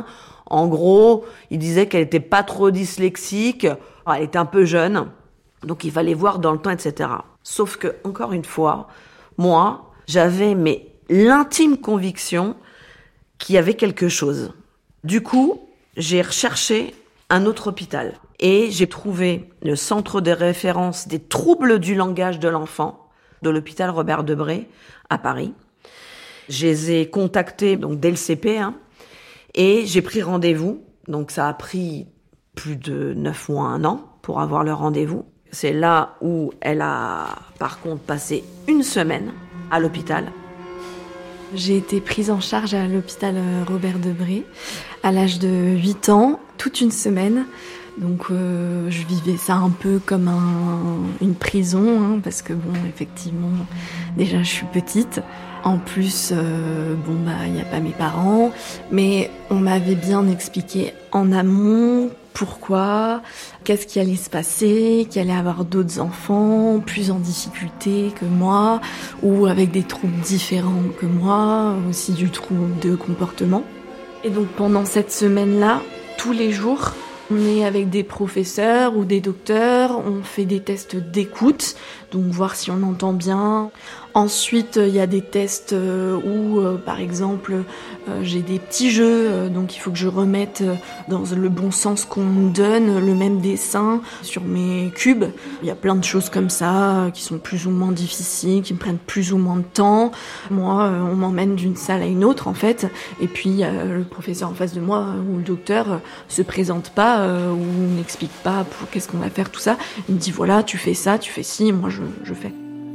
Speaker 1: En gros, il disait qu'elle était pas trop dyslexique, elle était un peu jeune, donc il fallait voir dans le temps, et cetera. Sauf que, encore une fois, moi, j'avais mais l'intime conviction qu'il y avait quelque chose. Du coup, j'ai recherché un autre hôpital et j'ai trouvé le centre de référence des troubles du langage de l'enfant de l'hôpital Robert Debré à Paris. Je les ai contactés donc dès le C P, hein, et j'ai pris rendez-vous. Donc ça a pris plus de neuf mois, un an pour avoir le rendez-vous. C'est là où elle a par contre passé une semaine à l'hôpital.
Speaker 17: J'ai été prise en charge à l'hôpital Robert Debré à l'âge de huit ans, toute une semaine. Donc euh, je vivais ça un peu comme un, une prison, hein, parce que bon, effectivement, déjà je suis petite. En plus, euh, bon bah il n'y a pas mes parents, mais on m'avait bien expliqué en amont pourquoi, qu'est-ce qui allait se passer, qu'il allait y avoir d'autres enfants plus en difficulté que moi, ou avec des troubles différents que moi, aussi du trouble de comportement. Et donc pendant cette semaine-là, tous les jours, on est avec des professeurs ou des docteurs, on fait des tests d'écoute, donc voir si on entend bien. Ensuite, il y a des tests où, euh, par exemple, euh, j'ai des petits jeux, euh, donc il faut que je remette dans le bon sens qu'on me donne le même dessin sur mes cubes. Il y a plein de choses comme ça qui sont plus ou moins difficiles, qui me prennent plus ou moins de temps. Moi, euh, on m'emmène d'une salle à une autre, en fait, et puis euh, le professeur en face de moi ou le docteur euh, se présente pas euh, ou n'explique pas pour qu'est-ce qu'on va faire, tout ça. Il me dit voilà, tu fais ça, tu fais ci, moi je, je fais.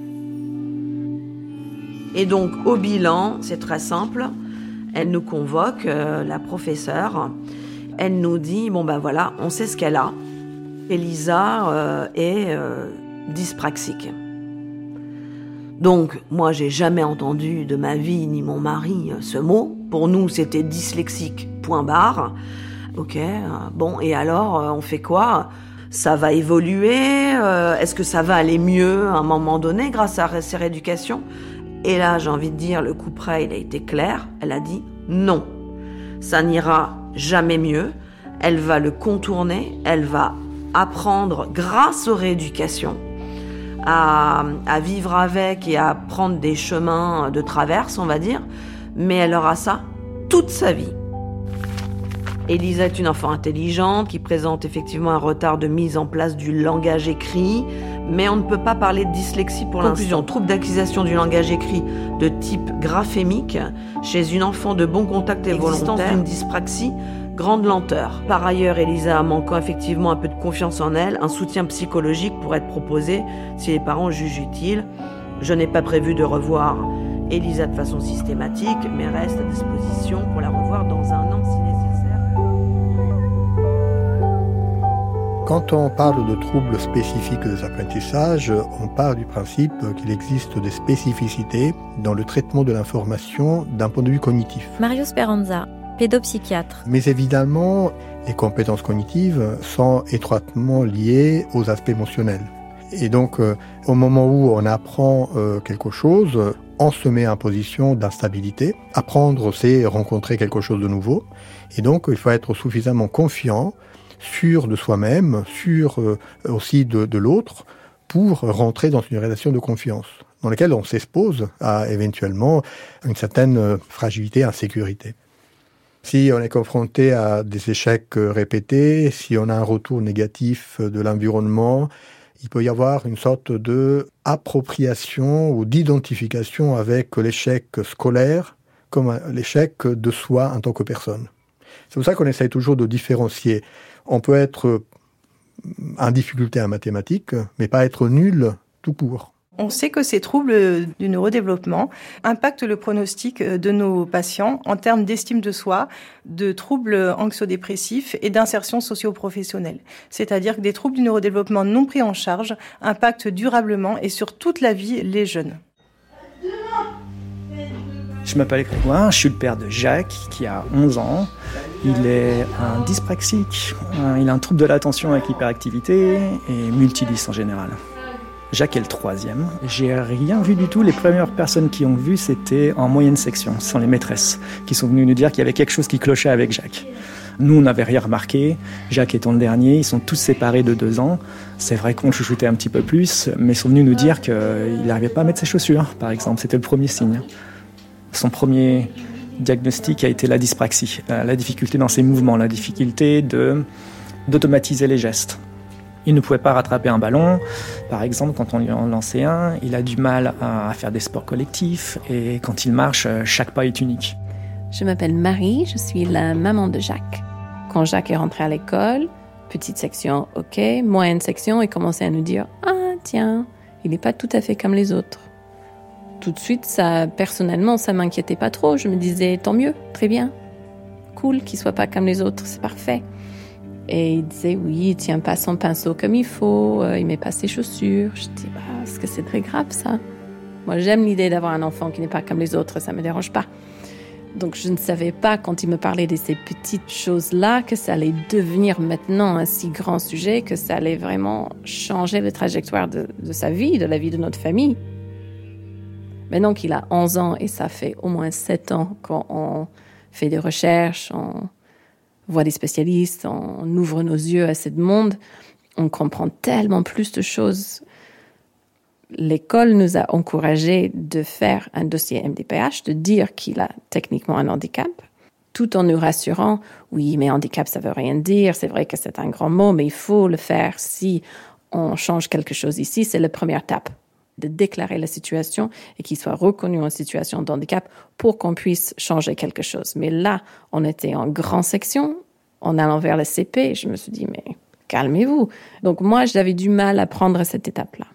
Speaker 1: Et donc, au bilan, c'est très simple. Elle nous convoque, euh, la professeure. Elle nous dit, bon ben voilà, on sait ce qu'elle a. Elisa euh, est euh, dyspraxique. Donc, moi, j'ai jamais entendu de ma vie, ni mon mari, ce mot. Pour nous, c'était dyslexique, point barre. Ok, euh, bon, et alors, euh, on fait quoi ? Ça va évoluer ? euh, Est-ce que ça va aller mieux à un moment donné grâce à ces rééducations ? Et là, j'ai envie de dire, le coup près, il a été clair. Elle a dit non, ça n'ira jamais mieux. Elle va le contourner, elle va apprendre, grâce aux rééducations, à, à vivre avec et à prendre des chemins de traverse, on va dire. Mais elle aura ça toute sa vie. Elisa est une enfant intelligente qui présente effectivement un retard de mise en place du langage écrit, mais on ne peut pas parler de dyslexie pour l'instant. Trouble d'acquisition du langage écrit de type graphémique chez une enfant de bon contact et volontaire, d'une dyspraxie, grande lenteur. Par ailleurs, Elisa manquant effectivement un peu de confiance en elle, un soutien psychologique pourrait être proposé si les parents jugent utile. Je n'ai pas prévu de revoir Elisa de façon systématique, mais reste à disposition pour la revoir dans un an si nécessaire.
Speaker 4: Quand on parle de troubles spécifiques des apprentissages, on part du principe qu'il existe des spécificités dans le traitement de l'information d'un point de vue cognitif.
Speaker 7: Mario Speranza, pédopsychiatre.
Speaker 4: Mais évidemment, les compétences cognitives sont étroitement liées aux aspects émotionnels. Et donc, euh, au moment où on apprend euh, quelque chose, on se met en position d'instabilité. Apprendre, c'est rencontrer quelque chose de nouveau. Et donc, il faut être suffisamment confiant, sûr de soi-même, sûr euh, aussi de, de l'autre, pour rentrer dans une relation de confiance, dans laquelle on s'expose à éventuellement une certaine fragilité, insécurité. Si on est confronté à des échecs répétés, si on a un retour négatif de l'environnement, il peut y avoir une sorte de appropriation ou d'identification avec l'échec scolaire comme l'échec de soi en tant que personne. C'est pour ça qu'on essaye toujours de différencier. On peut être en difficulté en mathématiques, mais pas être nul tout court.
Speaker 8: On sait que ces troubles du neurodéveloppement impactent le pronostic de nos patients en termes d'estime de soi, de troubles anxio-dépressifs et d'insertion socio-professionnelle. C'est-à-dire que des troubles du neurodéveloppement non pris en charge impactent durablement et sur toute la vie les jeunes.
Speaker 13: Je m'appelle Grégoire, je suis le père de Jacques qui a onze ans. Il est un dyspraxique, il a un trouble de l'attention avec hyperactivité et multidys en général. Jacques est le troisième. J'ai rien vu du tout. Les premières personnes qui ont vu, c'était en moyenne section. Ce sont les maîtresses qui sont venues nous dire qu'il y avait quelque chose qui clochait avec Jacques. Nous, on n'avait rien remarqué. Jacques étant le dernier, ils sont tous séparés de deux ans. C'est vrai qu'on le chouchoutait un petit peu plus, mais ils sont venus nous dire qu'il n'arrivait pas à mettre ses chaussures, par exemple. C'était le premier signe. Son premier diagnostic a été la dyspraxie, la difficulté dans ses mouvements, la difficulté de, d'automatiser les gestes. Il ne pouvait pas rattraper un ballon. Par exemple, quand on lui en lançait un, il a du mal à faire des sports collectifs et quand il marche, chaque pas est unique.
Speaker 3: Je m'appelle Marie, je suis la maman de Jacques. Quand Jacques est rentré à l'école, petite section, ok, moyenne section, il commençait à nous dire « Ah, tiens, il n'est pas tout à fait comme les autres ». Tout de suite, ça, personnellement, ça m'inquiétait pas trop. Je me disais « Tant mieux, très bien, cool qu'il soit pas comme les autres, c'est parfait ». Et il disait, oui, il tient pas son pinceau comme il faut, euh, il met pas ses chaussures. Je dis, bah, est-ce que c'est très grave, ça? Moi, j'aime l'idée d'avoir un enfant qui n'est pas comme les autres, ça me dérange pas. Donc, je ne savais pas, quand il me parlait de ces petites choses-là, que ça allait devenir maintenant un si grand sujet, que ça allait vraiment changer la trajectoire de, de sa vie, de la vie de notre famille. Maintenant qu'il a onze ans, et ça fait au moins sept ans qu'on fait des recherches, on voit des spécialistes, on ouvre nos yeux à ce monde, on comprend tellement plus de choses. L'école nous a encouragés de faire un dossier M D P H, de dire qu'il a techniquement un handicap, tout en nous rassurant, oui, mais handicap, ça veut rien dire, c'est vrai que c'est un grand mot, mais il faut le faire si on change quelque chose ici, c'est la première étape, de déclarer la situation et qu'il soit reconnu en situation de handicap pour qu'on puisse changer quelque chose. Mais là, on était en grande section, en allant vers le C P, je me suis dit, mais calmez-vous. Donc moi, j'avais du mal à prendre cette étape-là.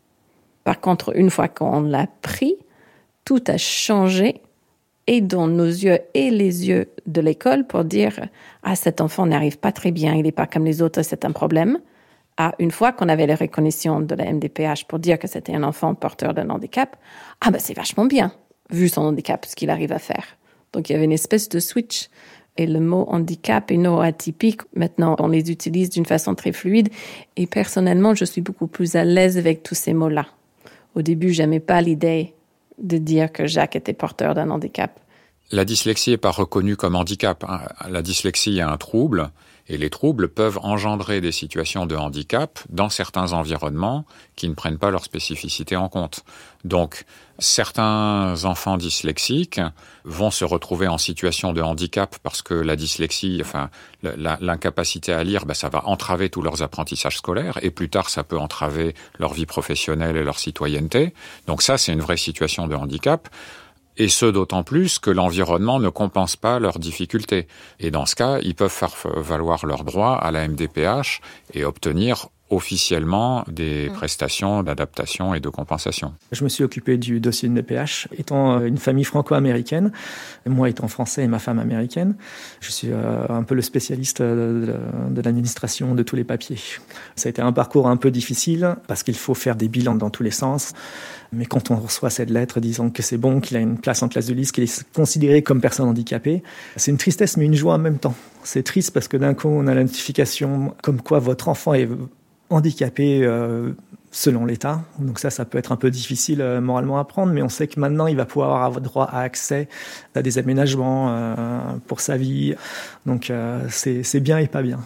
Speaker 3: Par contre, une fois qu'on l'a pris, tout a changé, et dans nos yeux et les yeux de l'école, pour dire, ah, cet enfant n'arrive pas très bien, il n'est pas comme les autres, c'est un problème. Ah, une fois qu'on avait la reconnaissance de la M D P H pour dire que c'était un enfant porteur d'un handicap, ah ben c'est vachement bien, vu son handicap, ce qu'il arrive à faire. Donc il y avait une espèce de switch. Et le mot handicap et neuroatypique, maintenant on les utilise d'une façon très fluide. Et personnellement, je suis beaucoup plus à l'aise avec tous ces mots-là. Au début, j'aimais pas l'idée de dire que Jacques était porteur d'un handicap.
Speaker 14: La dyslexie n'est pas reconnue comme handicap. La dyslexie est un trouble. Et les troubles peuvent engendrer des situations de handicap dans certains environnements qui ne prennent pas leur spécificité en compte. Donc, certains enfants dyslexiques vont se retrouver en situation de handicap parce que la dyslexie, enfin, la, l'incapacité à lire, ben, ça va entraver tous leurs apprentissages scolaires et plus tard, ça peut entraver leur vie professionnelle et leur citoyenneté. Donc ça, c'est une vraie situation de handicap. Et ce, d'autant plus que l'environnement ne compense pas leurs difficultés. Et dans ce cas, ils peuvent faire valoir leurs droits à la M D P H et obtenir officiellement des prestations d'adaptation et de compensation.
Speaker 13: Je me suis occupé du dossier de M D P H. Étant une famille franco-américaine, moi étant français et ma femme américaine, je suis un peu le spécialiste de, de l'administration de tous les papiers. Ça a été un parcours un peu difficile parce qu'il faut faire des bilans dans tous les sens. Mais quand on reçoit cette lettre disant que c'est bon, qu'il a une place en classe de lycée, qu'il est considéré comme personne handicapée, c'est une tristesse mais une joie en même temps. C'est triste parce que d'un coup, on a la notification comme quoi votre enfant est handicapé euh, selon l'État. Donc ça, ça peut être un peu difficile euh, moralement à prendre, mais on sait que maintenant, il va pouvoir avoir droit à accès à des aménagements euh, pour sa vie. Donc euh, c'est, c'est bien et pas bien.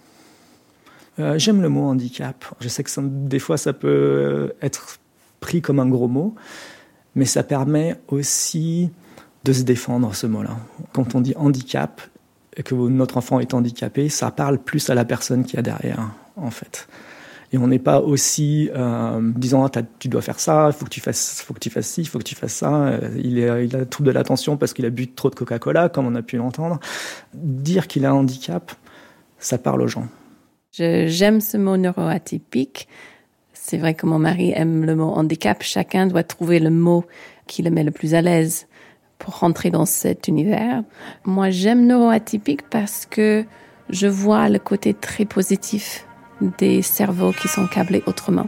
Speaker 13: Euh, j'aime le mot handicap. Je sais que ça, des fois, ça peut être pris comme un gros mot, mais ça permet aussi de se défendre, ce mot-là. Quand on dit handicap, et que notre enfant est handicapé, ça parle plus à la personne qui est derrière, en fait. Et on n'est pas aussi euh, disant ah, tu dois faire ça, il faut que tu fasses, faut que tu fasses ci, il faut que tu fasses ça. Il, est, il a trouble de l'attention parce qu'il a bu trop de Coca-Cola, comme on a pu l'entendre. Dire qu'il a un handicap, ça parle aux gens.
Speaker 3: Je, j'aime ce mot neuroatypique. C'est vrai que mon mari aime le mot handicap. Chacun doit trouver le mot qui le met le plus à l'aise pour rentrer dans cet univers. Moi, j'aime neuroatypique parce que je vois le côté très positif des cerveaux qui sont câblés autrement.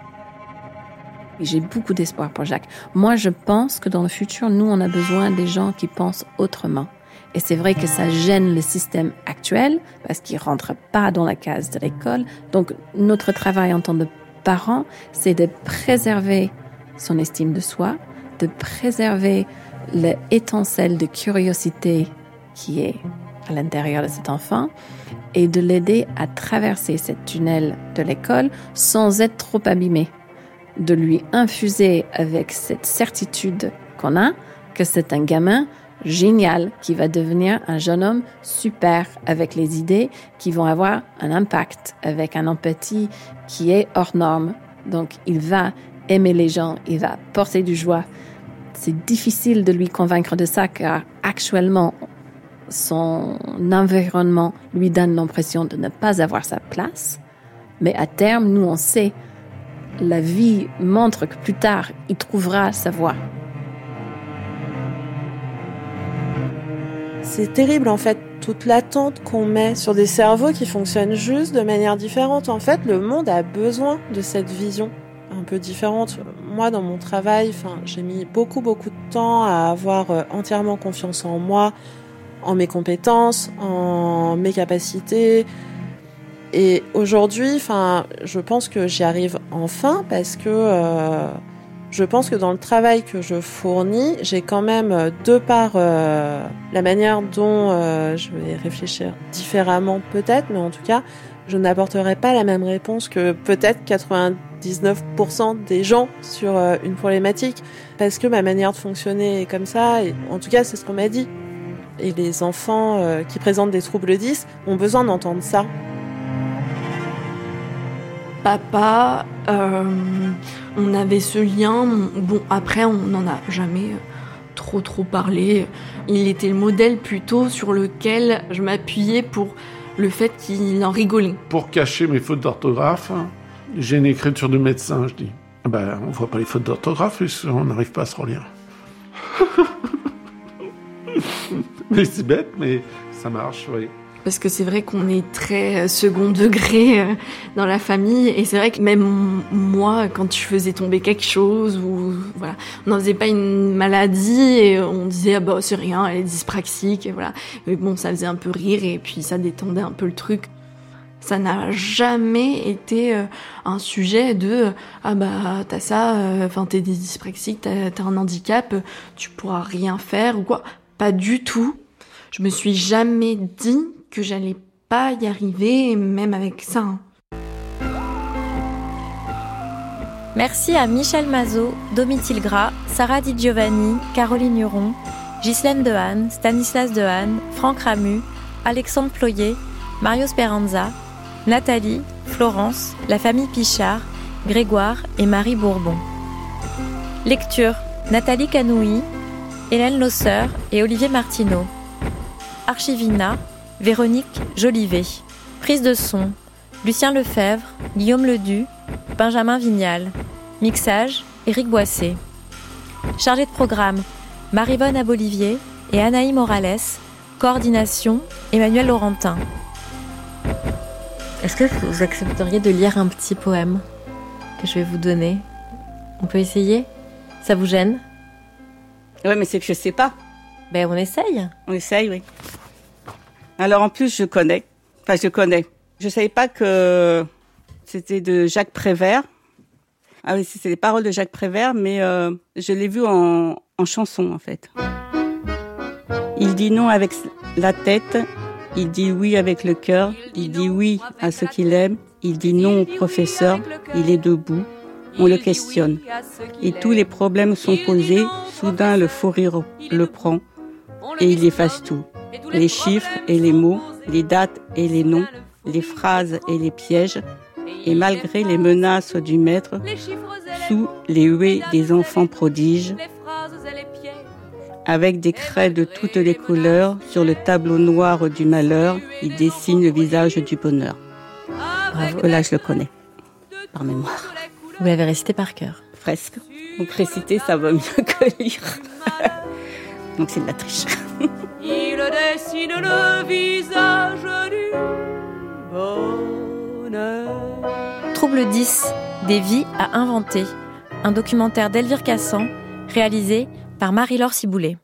Speaker 3: Et j'ai beaucoup d'espoir pour Jacques. Moi, je pense que dans le futur, nous, on a besoin des gens qui pensent autrement. Et c'est vrai que ça gêne le système actuel parce qu'il ne rentre pas dans la case de l'école. Donc, notre travail en tant que parents, c'est de préserver son estime de soi, de préserver l'étincelle de curiosité qui est à l'intérieur de cet enfant et de l'aider à traverser cette tunnel de l'école sans être trop abîmé. De lui infuser avec cette certitude qu'on a que c'est un gamin génial qui va devenir un jeune homme super avec les idées qui vont avoir un impact, avec un empathie qui est hors norme. Donc, il va aimer les gens, il va porter du joie. C'est difficile de lui convaincre de ça car actuellement, son environnement lui donne l'impression de ne pas avoir sa place. Mais à terme, nous, on sait, la vie montre que plus tard, il trouvera sa voie.
Speaker 20: C'est terrible en fait, toute l'attente qu'on met sur des cerveaux qui fonctionnent juste de manière différente. En fait, le monde a besoin de cette vision un peu différente. Moi, dans mon travail, enfin, j'ai mis beaucoup, beaucoup de temps à avoir entièrement confiance en moi, en mes compétences, en mes capacités. Et aujourd'hui, enfin, je pense que j'y arrive enfin parce que euh, je pense que dans le travail que je fournis, j'ai quand même, de par euh, la manière dont euh, je vais réfléchir différemment peut-être, mais en tout cas, je n'apporterai pas la même réponse que peut-être quatre-vingt-dix-neuf pour cent des gens sur euh, une problématique, parce que ma manière de fonctionner est comme ça, et en tout cas, c'est ce qu'on m'a dit. Et les enfants euh, qui présentent des troubles dys ont besoin d'entendre ça.
Speaker 17: Papa, euh, on avait ce lien. Bon, après, on n'en a jamais trop trop parlé. Il était le modèle plutôt sur lequel je m'appuyais pour le fait qu'il en rigolait.
Speaker 5: Pour cacher mes fautes d'orthographe, j'ai une écriture de médecin, je dis. Ben, on voit pas les fautes d'orthographe et on n'arrive pas à se relire. Mais c'est bête, mais ça marche, oui.
Speaker 17: Parce que c'est vrai qu'on est très second degré dans la famille, et c'est vrai que même moi, quand je faisais tomber quelque chose, ou voilà, on n'en faisait pas une maladie, et on disait ah bah c'est rien, elle est dyspraxique, et voilà. Mais bon, ça faisait un peu rire, et puis ça détendait un peu le truc. Ça n'a jamais été un sujet de ah bah t'as ça, enfin t'es dyspraxique, t'as, t'as un handicap, tu pourras rien faire ou quoi. Pas du tout. Je me suis jamais dit que j'allais pas y arriver, même avec ça.
Speaker 7: Merci à Michel Mazot, Domitil Gras, Sarah Di Giovanni, Caroline Huron, Ghislaine Dehaene, Stanislas Dehaene, Franck Ramu, Alexandre Ployer, Mario Speranza, Nathalie, Florence, la famille Pichard, Grégoire et Marie Bourbon. Lecture, Nathalie Canouilly, Hélène Losseur et Olivier Martineau. Archivina, Véronique Jolivet. Prise de son, Lucien Lefebvre, Guillaume Ledu, Benjamin Vignal. Mixage, Éric Boissé. Chargé de programme, Maryvonne Abolivier et Anaï Morales. Coordination, Emmanuel Laurentin. Est-ce que vous accepteriez de lire un petit poème que je vais vous donner? On peut essayer? Ça vous gêne?
Speaker 10: Ouais, mais c'est que je sais pas.
Speaker 7: Ben, on essaye.
Speaker 10: On essaye, oui. Alors, en plus, je connais. Enfin, je connais. Je savais pas que c'était de Jacques Prévert. Ah oui, c'est les paroles de Jacques Prévert, mais euh, je l'ai vu en, en chanson, en fait. Il dit non avec la tête, il dit oui avec le cœur, il dit oui à ceux qu'il aime, il dit non au professeur, il est debout, on le questionne. Et tous les problèmes sont posés, soudain le fou rire le prend, et il efface tout. Les chiffres et les mots, les dates et les noms, les phrases et les pièges, et malgré les menaces du maître, sous les huées des enfants prodiges, avec des craies de toutes les couleurs, sur le tableau noir du malheur, il dessine le visage du bonheur. Bravo. Que là, je le connais, par mémoire.
Speaker 7: Vous l'avez récité par cœur?
Speaker 10: Presque. Donc réciter, ça va mieux que lire. Donc c'est de la triche.
Speaker 18: Il dessine le visage du bonheur.
Speaker 7: Trouble dys, des vies à inventer. Un documentaire d'Elvire Cassan, réalisé par Marie-Laure Ciboulet.